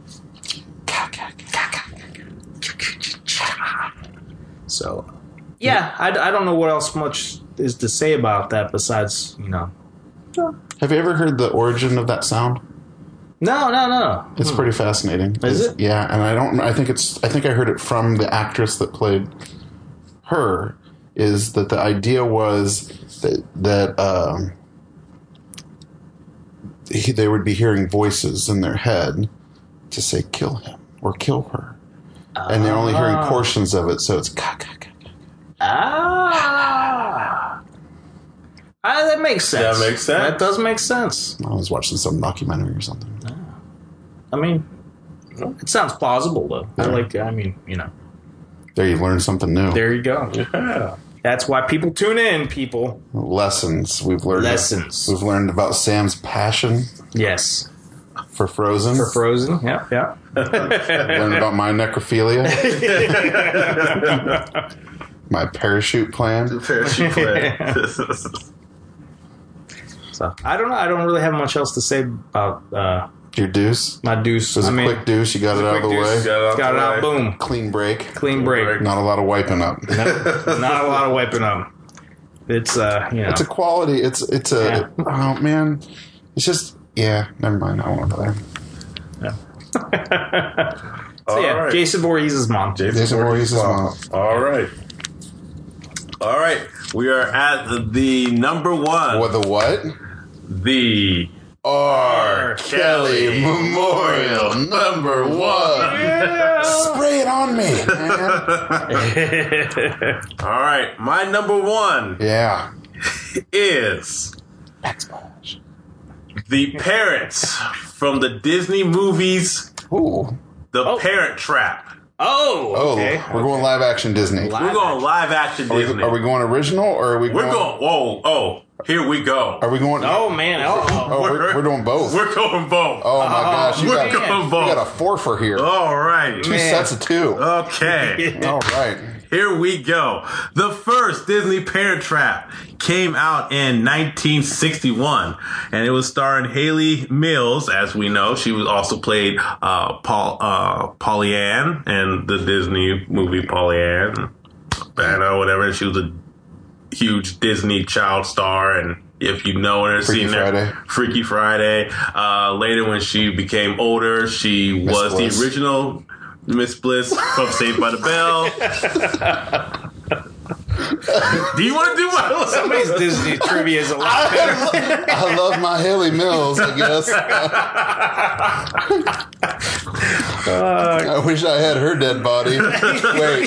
So yeah, I don't know what else much is to say about that besides, Have you ever heard the origin of that sound? No. It's pretty fascinating. Is it? Yeah, and I think I heard it from the actress that played her. Is that the idea was that they would be hearing voices in their head to say kill him or kill her, and they're only hearing portions of it, so it's ka ka ka. That makes sense. That makes sense. That does make sense. I was watching some documentary or something. I mean, it sounds plausible though. There, you learn something new. There you go. Yeah. That's why people tune in, people. Lessons we've learned. Lessons. We've learned about Sam's passion Yes. for Frozen. For Frozen. Yeah. Learned about my necrophilia. My parachute plan. Parachute play. So I don't know. I don't really have much else to say about Your deuce. my deuce. It was a quick deuce. You got it out of the way. Got it out. Boom. Clean break. Clean break. Not a lot of wiping up. Not a lot of wiping up. It's It's a quality. It's a. Yeah. Oh man. It's just. Yeah. Never mind. I won't go there. So yeah, All right. Jason Voorhees' mom. Jason Voorhees' mom. All right. We are at the number one. What the what? The R. Kelly Memorial number one. Spray it on me, man. All right. My number one Yeah. is Backsplash. the parents from the Disney movies, Ooh. The Parent Trap. Oh, Oh, okay. we're going live action Disney. We're going live action Disney. Are we going original or are we We're going? going. Oh, here we go. Are we going? Oh man. Oh, we're doing both. We're going both. Oh my gosh, you we're got, going you both. got a forfer here. All right. Two sets of two. Okay. All right. Here we go. The first Disney Parent Trap came out in 1961, and it was starring Haley Mills, as we know. She was also played Pollyann in the Disney movie Pollyann. Whatever. She was a huge Disney child star, and if you know her, Freaky seen Friday. her, Freaky Friday. Later, when she became older, she was Bliss. the original Miss Bliss from Saved by the Bell. Do you want to do my Somebody's Disney trivia is a lot better. I love my Haley Mills, I guess. I wish I had her dead body. Wait.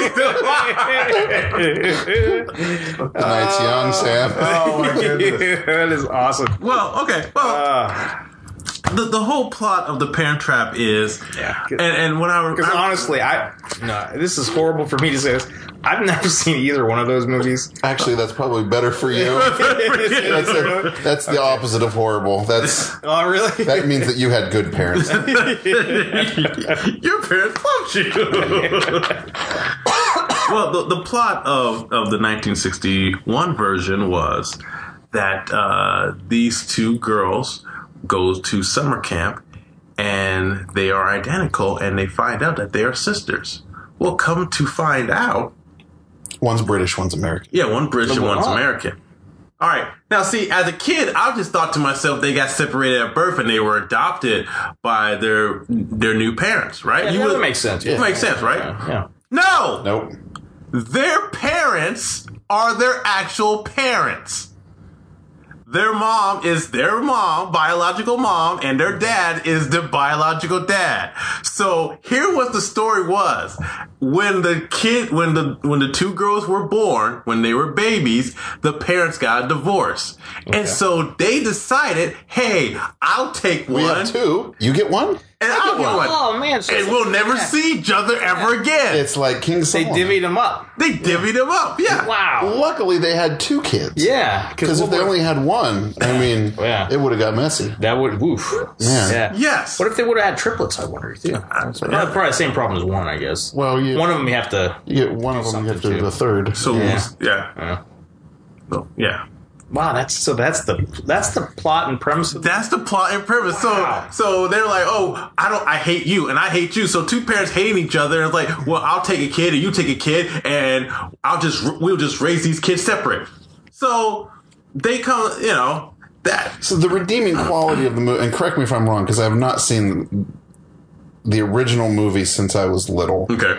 The night's young, Sam. Oh my goodness. That is awesome. Well, okay. Well, the whole plot of The Parent Trap is, and when because honestly, this is horrible for me to say this. I've never seen either one of those movies. Actually, that's probably better for you. That's the opposite of horrible. Oh, really? That means that you had good parents. Your parents loved you. Well, the plot of the 1961 version was that these two girls go to summer camp and they are identical, and they find out that they are sisters. Well, come to find out, one's British, one's American. Yeah, one British and one's American. All right. Now, see, as a kid, I just thought to myself they got separated at birth and they were adopted by their new parents, right? Yeah, that makes sense. It makes sense, right? Yeah. No. Nope. Their parents are their actual parents. Their mom is their mom, biological mom, and their dad is their biological dad. So here what the story was. When the two girls were born, when they were babies, the parents got a divorce. Okay. And so they decided, hey, I'll take one. We have two. You get one? And I'll get one. Oh, man. So and we'll never see each other ever again. It's like King Solomon. They divvied them up. They divvied them up, yeah. Wow. Luckily, they had two kids. Yeah. Because if they only had one, I mean, it would have got messy. That would, woof. Yeah. Yes. What if they would have had triplets, I wonder, too? Probably the same problem as one, I guess. Well, one of them you have to... one of them you have to do a third. So, yeah. Wow, that's the plot and premise. That's the plot and premise. Wow. So they're like, oh, I hate you and I hate you. So two parents hating each other. And it's like, well, I'll take a kid and you take a kid, and we'll just raise these kids separate. So they come, that. So the redeeming quality of the movie, and correct me if I'm wrong, because I have not seen the original movie since I was little. Okay.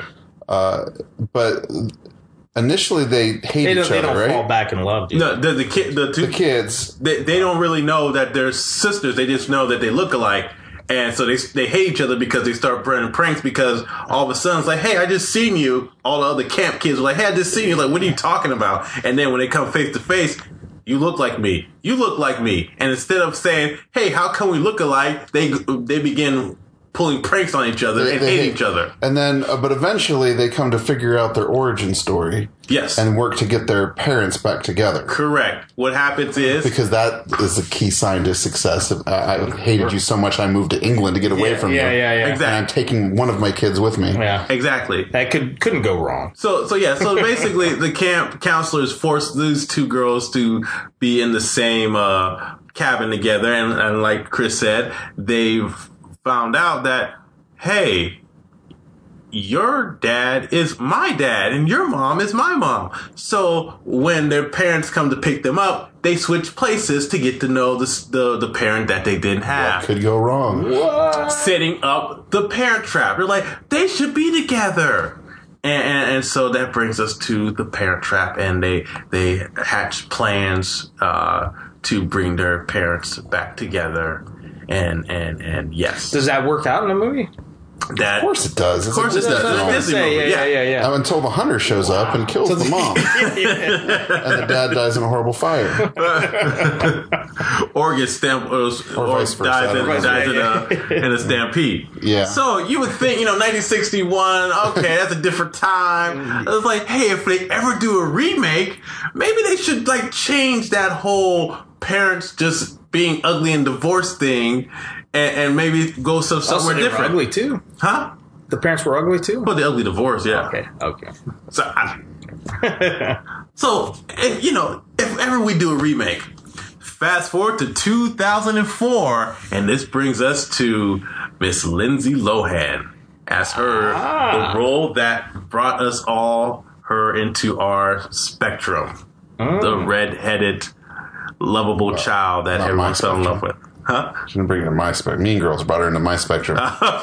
But initially they hate each other, right? They don't fall back in love, dude. No, the kids, they don't really know that they're sisters. They just know that they look alike. And so they hate each other because they start running pranks, because all of a sudden it's like, hey, I just seen you. All the other camp kids are like, hey, I just seen you. Like, what are you talking about? And then when they come face to face, you look like me. You look like me. And instead of saying, hey, how come we look alike? They begin pulling pranks on each other and hate each other. And then, but eventually they come to figure out their origin story. Yes. And work to get their parents back together. Correct. What happens is... Because that is a key sign to success. I hated you so much I moved to England to get away from you. Yeah. Exactly. And I'm taking one of my kids with me. Yeah. Exactly. That couldn't go wrong. So basically the camp counselors forced these two girls to be in the same cabin together. And like Chris said, they've found out that, hey, your dad is my dad and your mom is my mom. So when their parents come to pick them up, they switch places to get to know the parent that they didn't have. What could go wrong? What? Setting up the Parent Trap. They're like, they should be together. And so that brings us to the Parent Trap, and they hatch plans to bring their parents back together. And yes. Does that work out in the movie? Of course it does. Of course it does. Yeah. Until the hunter shows up and kills the mom. And the dad dies in a horrible fire. Or gets stamped, or vice versa. dies in a stampede. Yeah. So you would think, 1961, okay, that's a different time. It's like, hey, if they ever do a remake, maybe they should change that whole parents just being ugly and divorced thing, and maybe go somewhere different. Were ugly too, huh? The parents were ugly too. Well, the ugly divorce, yeah. Okay. So, if ever we do a remake, fast forward to 2004, and this brings us to Miss Lindsay Lohan as the role that brought us her into our spectrum, the red-headed, lovable child that everyone fell in love with. Huh? She didn't bring her to my spectrum. Mean Girls brought her into my spectrum.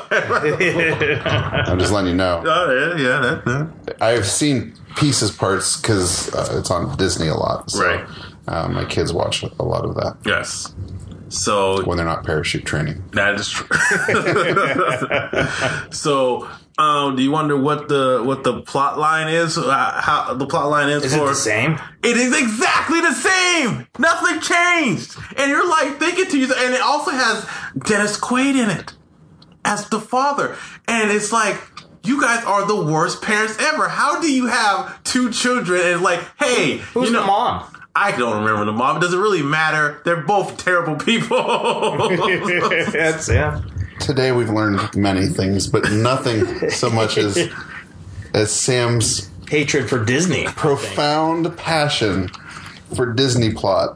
I'm just letting you know. Oh, yeah. I've seen parts, because it's on Disney a lot. So, right. My kids watch a lot of that. Yes. So when they're not parachute training. That is true. So Do you wonder what the plot line is? How the plot line is? Is it the same? It is exactly the same. Nothing changed. And you're like thinking to yourself, and it also has Dennis Quaid in it as the father. And it's like, you guys are the worst parents ever. How do you have two children and like, hey, who's the mom? I don't remember the mom. It doesn't really matter. They're both terrible people. That's, yeah. Today we've learned many things, but nothing so much as Sam's hatred for Disney. Profound passion for Disney plot.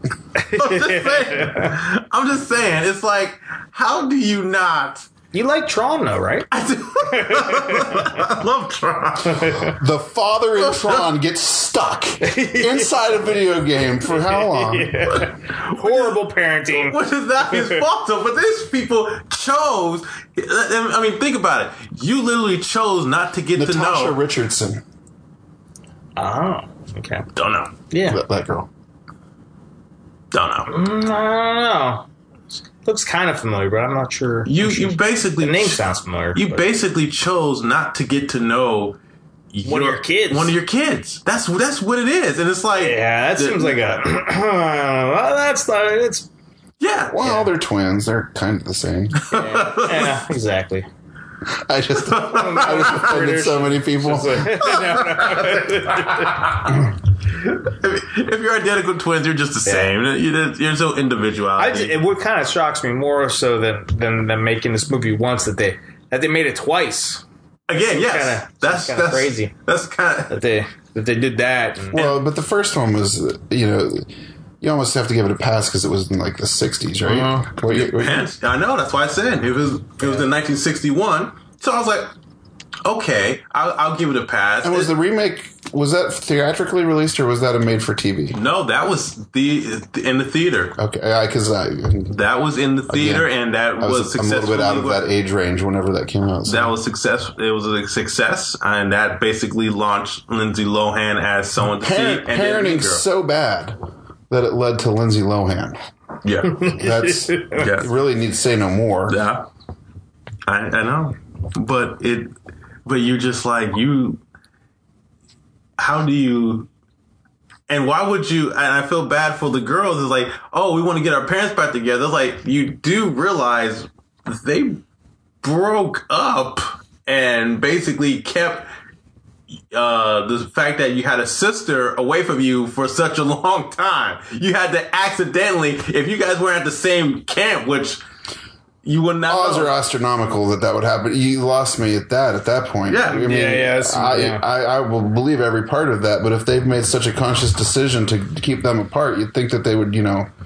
I'm just saying. It's like, how do you not... You like Tron, though, right? I do. I love Tron. The father in Tron gets stuck inside a video game for how long? Yeah. Horrible parenting. Which is not his fault, though. But these people chose... I mean, think about it. You literally chose not to get to know... Natasha Richardson. Oh, okay. Don't know. Yeah. That girl. Don't know. I don't know. Looks kind of familiar, but I'm not sure. You basically... The name sounds familiar. You basically chose not to get to know... One of your kids. One of your kids. That's what it is. And it's like... Yeah, that seems like a... well, that's not... It's... Yeah. Well, they're twins. They're kind of the same. Yeah, exactly. I just offended so many people. If you're identical twins, you're just the same. You're so individuality. What kind of shocks me more so than making this movie once that they made it twice. Again, yes, that's crazy. That's kind of that they did that. But the first one was, you almost have to give it a pass because it was in like the 60s, right? I know. That's why I said it was in 1961. So I was like, okay, I'll give it a pass. And was the remake, was that theatrically released or was that a made for TV? No, that was in the theater. Okay, because that was in the theater, again, and that was successful. I'm a little bit out of that age range whenever that came out. So. That was success. It was a success, and that basically launched Lindsay Lohan as someone to see. And parenting's so bad that it led to Lindsay Lohan. Yeah, that's it. Really need to say no more. Yeah, I know, but you're just like you. How do you? And why would you? And I feel bad for the girls. It's like, oh, we want to get our parents back together. It's like, you do realize they broke up and basically kept the fact that you had a sister away from you for such a long time. You had to accidentally, if you guys weren't at the same camp, which you would not. Odds are astronomical that would happen. You lost me at that point. Yeah, I will believe every part of that. But if they've made such a conscious decision to keep them apart, you'd think that they would,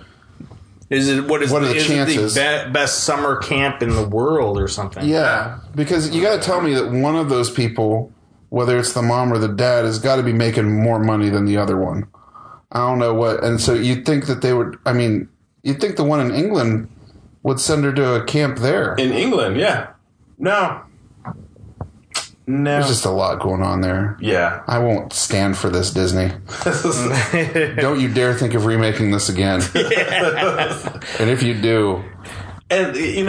Is it what are the chances? The best summer camp in the world or something? Yeah, because you got to tell me that one of those people, whether it's the mom or the dad, has got to be making more money than the other one. I don't know what. And so you'd think that they would. I mean, you'd think the one in England would send her to a camp there. In England, yeah. No. There's just a lot going on there. Yeah. I won't stand for this, Disney. Don't you dare think of remaking this again. And if you do... And, and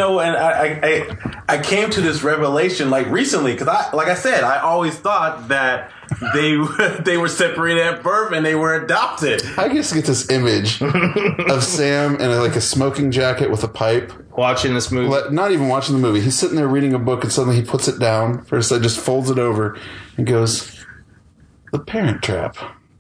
I came to this revelation, like, recently, because I always thought that they were separated at birth and they were adopted. I just get this image of Sam in a smoking jacket with a pipe. Watching this movie. Not even watching the movie. He's sitting there reading a book and suddenly he puts it down. First, just folds it over and goes, "The Parent Trap."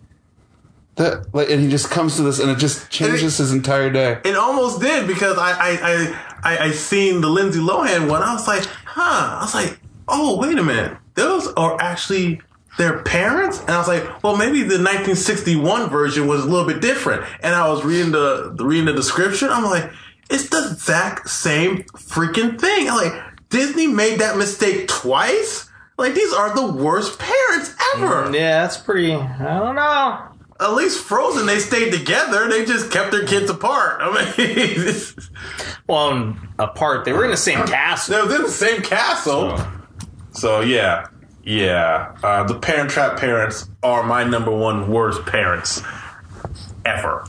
And he just comes to this and it just changes his entire day. It almost did, because I seen the Lindsay Lohan one. I was like, I was like, oh, wait a minute. Those are actually their parents? And I was like, well, maybe the 1961 version was a little bit different. And I was reading the description. I'm like, it's the exact same freaking thing. I'm like, Disney made that mistake twice? Like, these are the worst parents ever. Yeah, that's pretty, I don't know. At least Frozen, they stayed together. They just kept their kids apart. I mean, well, apart. They were in the same castle. They were in the same castle. So yeah. The Parent Trap parents are my number one worst parents ever.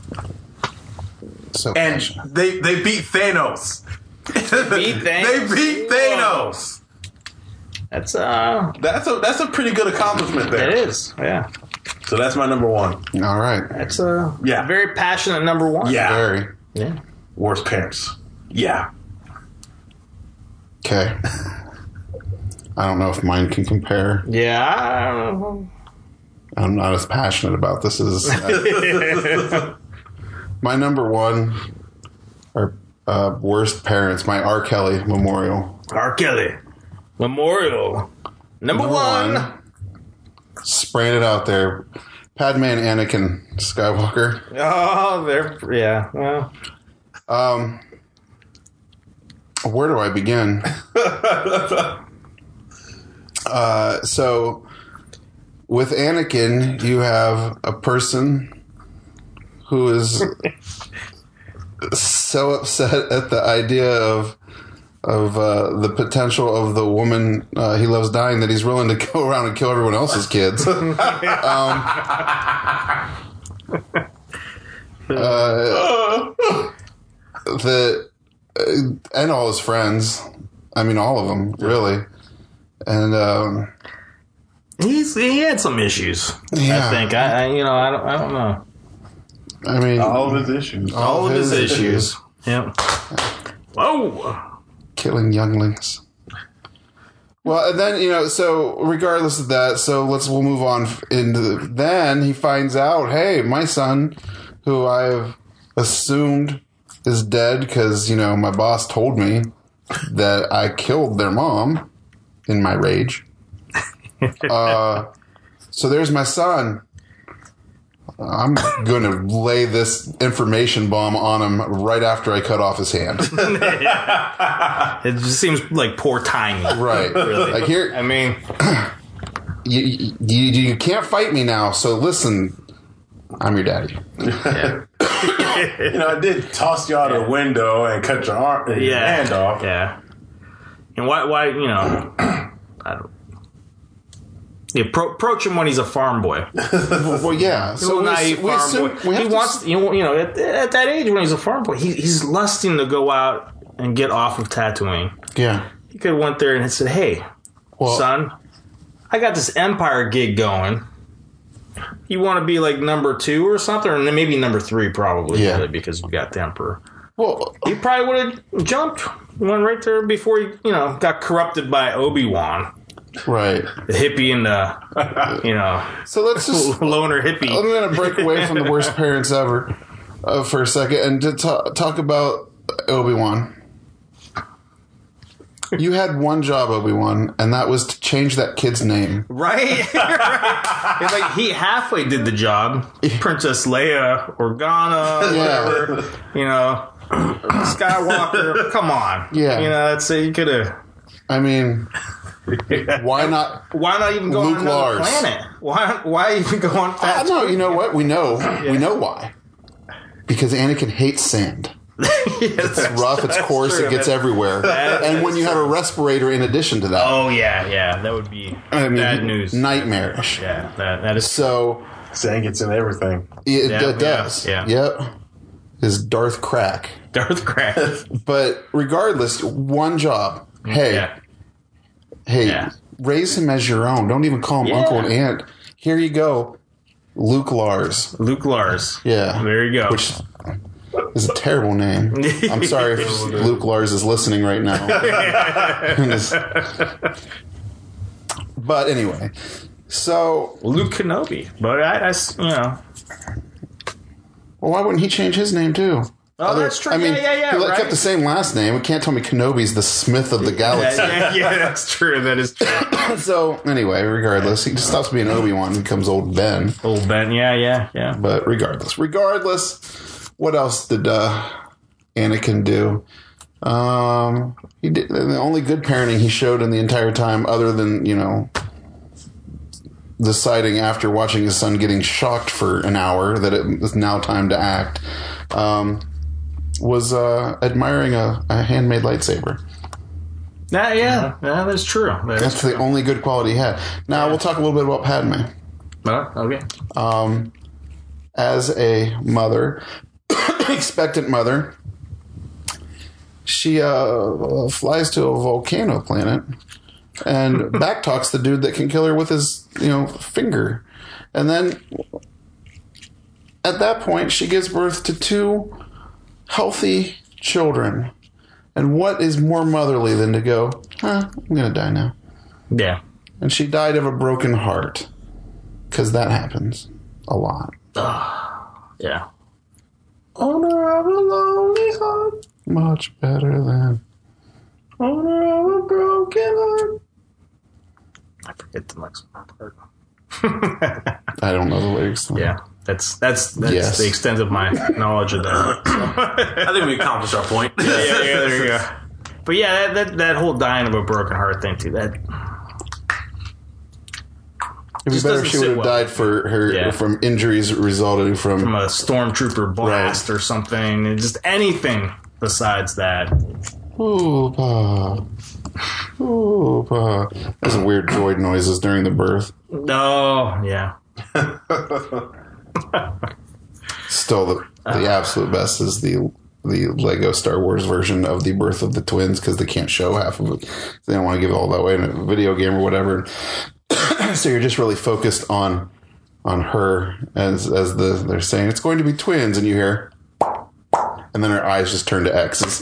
And they beat Thanos. They beat Thanos. That's That's a pretty good accomplishment there. it is. Yeah. So that's my number one. All right. That's Yeah. very passionate number one. Yeah. Very. Yeah. Worst parents. Yeah. Okay. I don't know if mine can compare. Yeah. I don't know. I'm not as passionate about this as my number one are worst parents. My R. Kelly memorial. R. Kelly Memorial. Number one. Spraying it out there. Padme and Anakin Skywalker. Oh, yeah. Well, where do I begin? So, with Anakin, you have a person who is so upset at the idea of the potential of the woman he loves dying that he's willing to go around and kill everyone else's kids. And all his friends. I mean, all of them, really. And he had some issues. Yeah. I think. I don't know. I mean, All of his issues. All of his issues. Yep. Whoa. Killing younglings. Well, and then, so regardless of that, we'll move on then he finds out, hey, my son, who I've assumed is dead because, my boss told me that I killed their mom in my rage. So there's my son. I'm going to lay this information bomb on him right after I cut off his hand. It just seems like poor timing. Right. Really. Like here, I mean, you can't fight me now, so listen, I'm your daddy. yeah. I did toss you out a window and cut your hand off. Yeah. And why I don't. You approach him when he's a farm boy. Well, yeah. So naive farm boy. He wants, at that age when he's a farm boy, he's lusting to go out and get off of Tatooine. Yeah. He could have went there and said, "Hey, son, I got this Empire gig going. You want to be like number 2 or something, or maybe number 3, probably, really, because we got the Emperor." Well, he probably would have jumped, went right there before he, got corrupted by Obi-Wan. Right. The hippie and the, So let's just loner hippie. I'm going to break away from the worst parents ever for a second and to talk about Obi-Wan. You had one job, Obi-Wan, and that was to change that kid's name. Right? It's like he halfway did the job. Princess Leia, Organa, whatever, Skywalker. Come on. Yeah. That's you could have. I mean, why not? Why not even go Luke on another Lars. planet? Why even go on Tatooine? No, you know what? We know. We know why. Because Anakin hates sand. It's rough, it's coarse, it gets everywhere. And when you have a respirator in addition to that. Oh, yeah. That would be bad news. Nightmarish. Yeah, that is. So. Sand gets in everything. It does. Yeah. Yep. Is Darth Crack. Darth Crack. But regardless, one job. Hey, raise him as your own. Don't even call him uncle and aunt. Here you go. Luke Lars. Luke Lars. Yeah. There you go. Which is a terrible name. I'm sorry if Luke Lars is listening right now. But anyway, so Luke Kenobi. But well, why wouldn't he change his name too? Oh, that's true. I mean, yeah, he kept the same last name. We can't tell me Kenobi's the Smith of the Galaxy. Yeah, that's true. That is true. So anyway, regardless, he just stops being Obi-Wan and becomes Old Ben. Old Ben, yeah. But regardless, what else did Anakin do? He did the only good parenting he showed in the entire time, other than deciding after watching his son getting shocked for an hour that it was now time to act, was admiring a handmade lightsaber. That's true. That's the only good quality he had. Now we'll talk a little bit about Padme. Okay. As a mother, expectant mother, she flies to a volcano planet and backtalks the dude that can kill her with his, finger. And then at that point, she gives birth to 2 healthy children. And what is more motherly than to go, I'm going to die now. Yeah. And she died of a broken heart. Because that happens a lot. Yeah. Owner of a lonely heart. Much better than owner of a broken heart. I forget the next part. I don't know the lyrics. Yeah. That's Yes. the extent of my knowledge of that. I think we accomplished our point. Yeah, there you go. But yeah, that whole dying of a broken heart thing too. That It'd be just better if doesn't she would sit have well. died for her from injuries resulting from from a stormtrooper blast or something, and just anything besides that. Ooh, pa. Ooh, pa. There's some weird droid noises during the birth. Oh, yeah. Still, the absolute best is the Lego Star Wars version of the birth of the twins because they can't show half of it. They don't want to give all that away in a video game or whatever. So you're just really focused on her as they're saying it's going to be twins, and you hear, and then her eyes just turn to X's.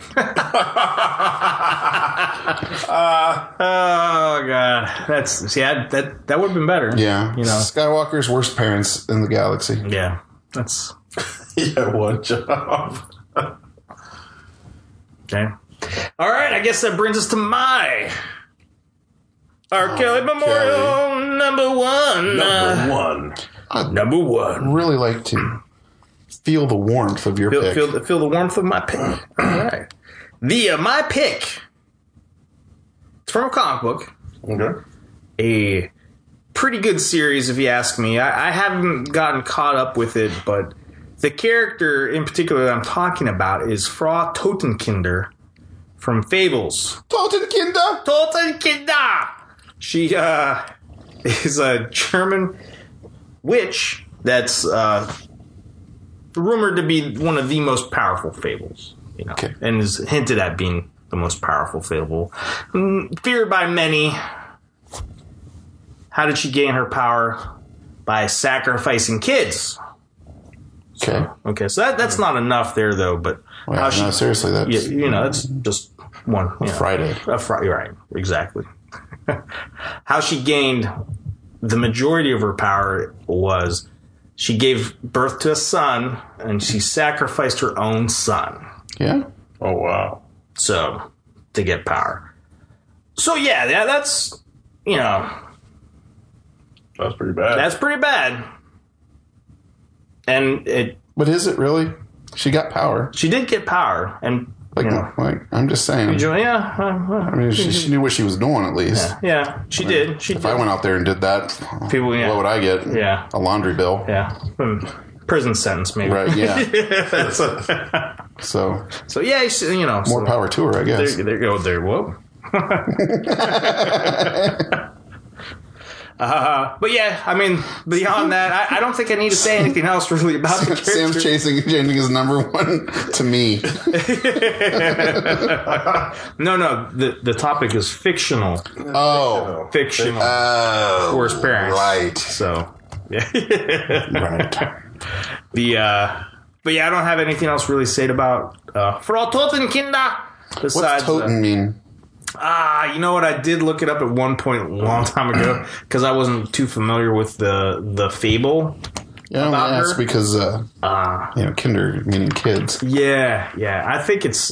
Oh god, that would have been better. Yeah, Skywalker's worst parents in the galaxy. Yeah, that's Yeah, one job. okay. All right, I guess that brings us to my R. Kelly Memorial number one. Number one. Really like to feel the warmth of your pick. Feel the warmth of my pick. All right. My pick. It's from a comic book. Okay. A pretty good series, if you ask me. I haven't gotten caught up with it, but the character in particular that I'm talking about is Frau Totenkinder from Fables. Totenkinder! She is a German witch that's rumored to be one of the most powerful fables, Okay. and is hinted at being the most powerful fable. Feared by many. How did she gain her power? By sacrificing kids. Okay. So that's not enough there, though. But Well, how she, no, seriously, that's that's just one. Friday. Right, exactly. How she gained the majority of her power was she gave birth to a son, and she sacrificed her own son. Yeah. Oh, wow. So, to get power. So, yeah, that's, That's pretty bad. that's pretty bad. And But is it really? She got power. she did get power, and, Like I'm just saying. yeah, I mean, she knew what she was doing at least. yeah, she did. She If did. I went out there and did that, People, yeah. what would I get? Yeah. A laundry bill. Yeah. Prison sentence, maybe. Right, yeah. That's So, so, yeah, more power to her, I guess. There you go. There, whoa. But yeah, I mean, beyond that, I don't think I need to say anything else really about the character. Sam's changing his number one to me. No, the topic is fictional. Oh. Fictional. Worst parents. Right. So, yeah. Right. But yeah, I don't have anything else really to say about Frau Totenkinder. What's Besides, Toten mean? you know what? I did look it up at one point a long time ago because I wasn't too familiar with the fable. Yeah, I only about asked her? because kinder meaning kids. Yeah. I think it's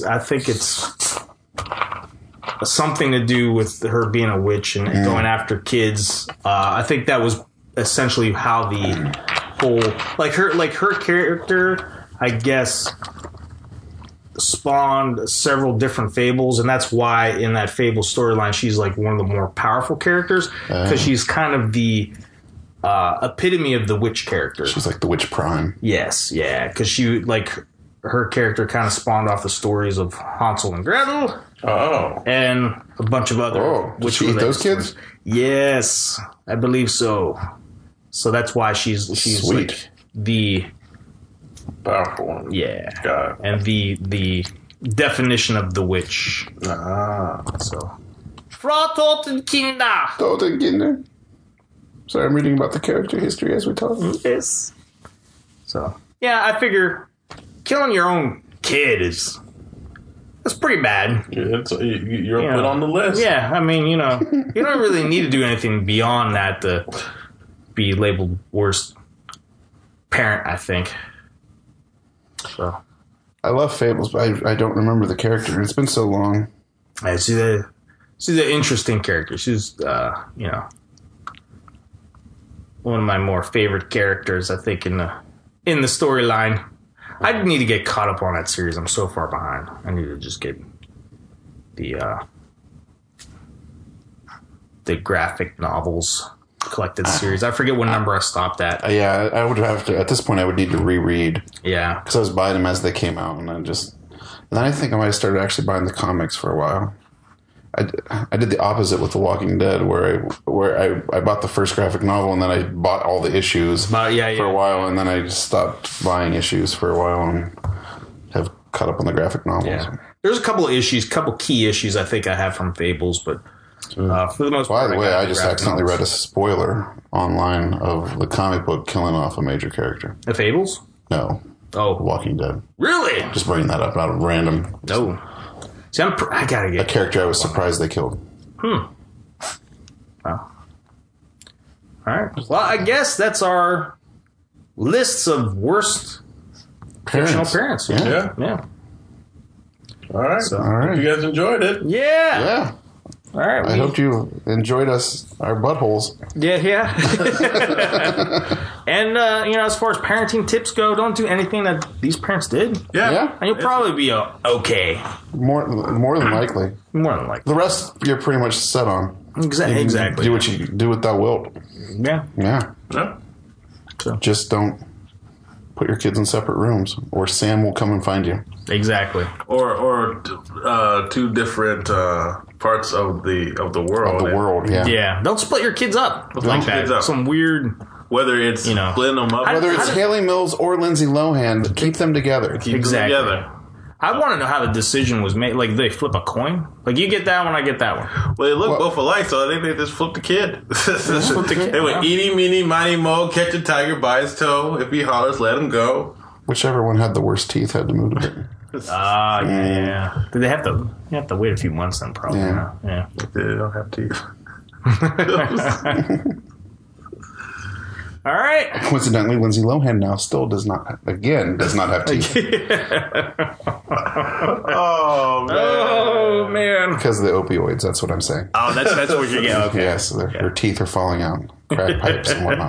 something to do with her being a witch and going after kids. I think that was essentially how the whole her character, I guess, spawned several different fables, and that's why in that fable storyline she's like one of the more powerful characters because she's kind of the epitome of the witch character. She's like the witch prime. Yes, yeah, because she her character kind of spawned off the stories of Hansel and Gretel. Oh. And a bunch of other Did she eat those kids? stories. Yes, I believe so. So that's why she's Sweet. like the Powerful one. yeah, Got it. and the definition of the witch. So Frau Totenkinder. Totenkinder. Sorry, I'm reading about the character history as we talk. Yes. So, yeah, I figure killing your own kid that's pretty bad. You're put on the list. Yeah, I mean, you don't really need to do anything beyond that to be labeled worst parent, I think. So, I love Fables, but I don't remember the character. It's been so long. yeah, she's an interesting character. She's, one of my more favorite characters, I think, in the storyline. I need to get caught up on that series. I'm so far behind. I need to just get the graphic novels collected series. I forget what number I stopped at. Yeah, I would have to. At this point, I would need to reread. Yeah, because I was buying them as they came out, and then I think I might have started actually buying the comics for a while. I did the opposite with The Walking Dead, where I bought the first graphic novel and then I bought all the issues for a while, and then I just stopped buying issues for a while and have caught up on the graphic novels. Yeah. There's a couple of key issues I think I have from Fables, but for the most part. By the way, I just accidentally read a spoiler online of the comic book killing off a major character. The Fables? No. Oh. Walking Dead. Really? Just bringing that up out of random. No. See, I gotta get a character I was surprised they killed. Wow. All right. Well, I guess that's our lists of worst fictional parents. Yeah. All right. All right. Hope you guys enjoyed it. Yeah. Yeah. All right. I hope you enjoyed our buttholes. Yeah. And, as far as parenting tips go, don't do anything that these parents did. Yeah. And you'll probably be okay. More than likely. More than likely. The rest you're pretty much set on. Exactly. Do what you do with that wilt. Yeah. Yeah. So. Just don't put your kids in separate rooms, or Sam will come and find you. Exactly. Or two different parts of the world. Of the world, yeah. Yeah. Don't split your kids up like that. Kids up. Some weird. Whether it's splitting them up, Whether it's Haley Mills or Lindsay Lohan, keep them together. keep them together. I want to know how the decision was made. Like, they flip a coin? Like, you get that one, I get that one. Well, they look both alike, so I think they just flipped the kid. They went eeny, meeny, miny, mo, catch a tiger by his toe. If he hollers, let him go. Whichever one had the worst teeth had to move to Britain. Yeah. Did they have to? You have to wait a few months then, probably. Yeah. Yeah. They don't have teeth. All right. Coincidentally, Lindsay Lohan now still does not have teeth. Oh, man. Oh, man. Because of the opioids, that's what I'm saying. Oh, that's what you're getting. Okay. Yes, her teeth are falling out. Crack pipes and whatnot.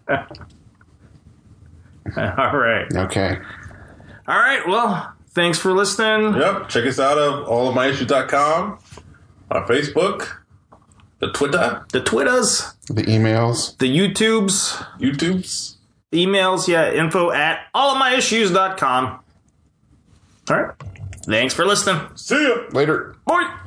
All right. Okay. All right. Well, thanks for listening. Yep. Check us out at allofmyissues.com, our Facebook, the Twitter, The Twitters. The emails. The YouTubes. YouTubes. Emails, info@allofmyissues.com. All right. Thanks for listening. See ya. Later. Bye.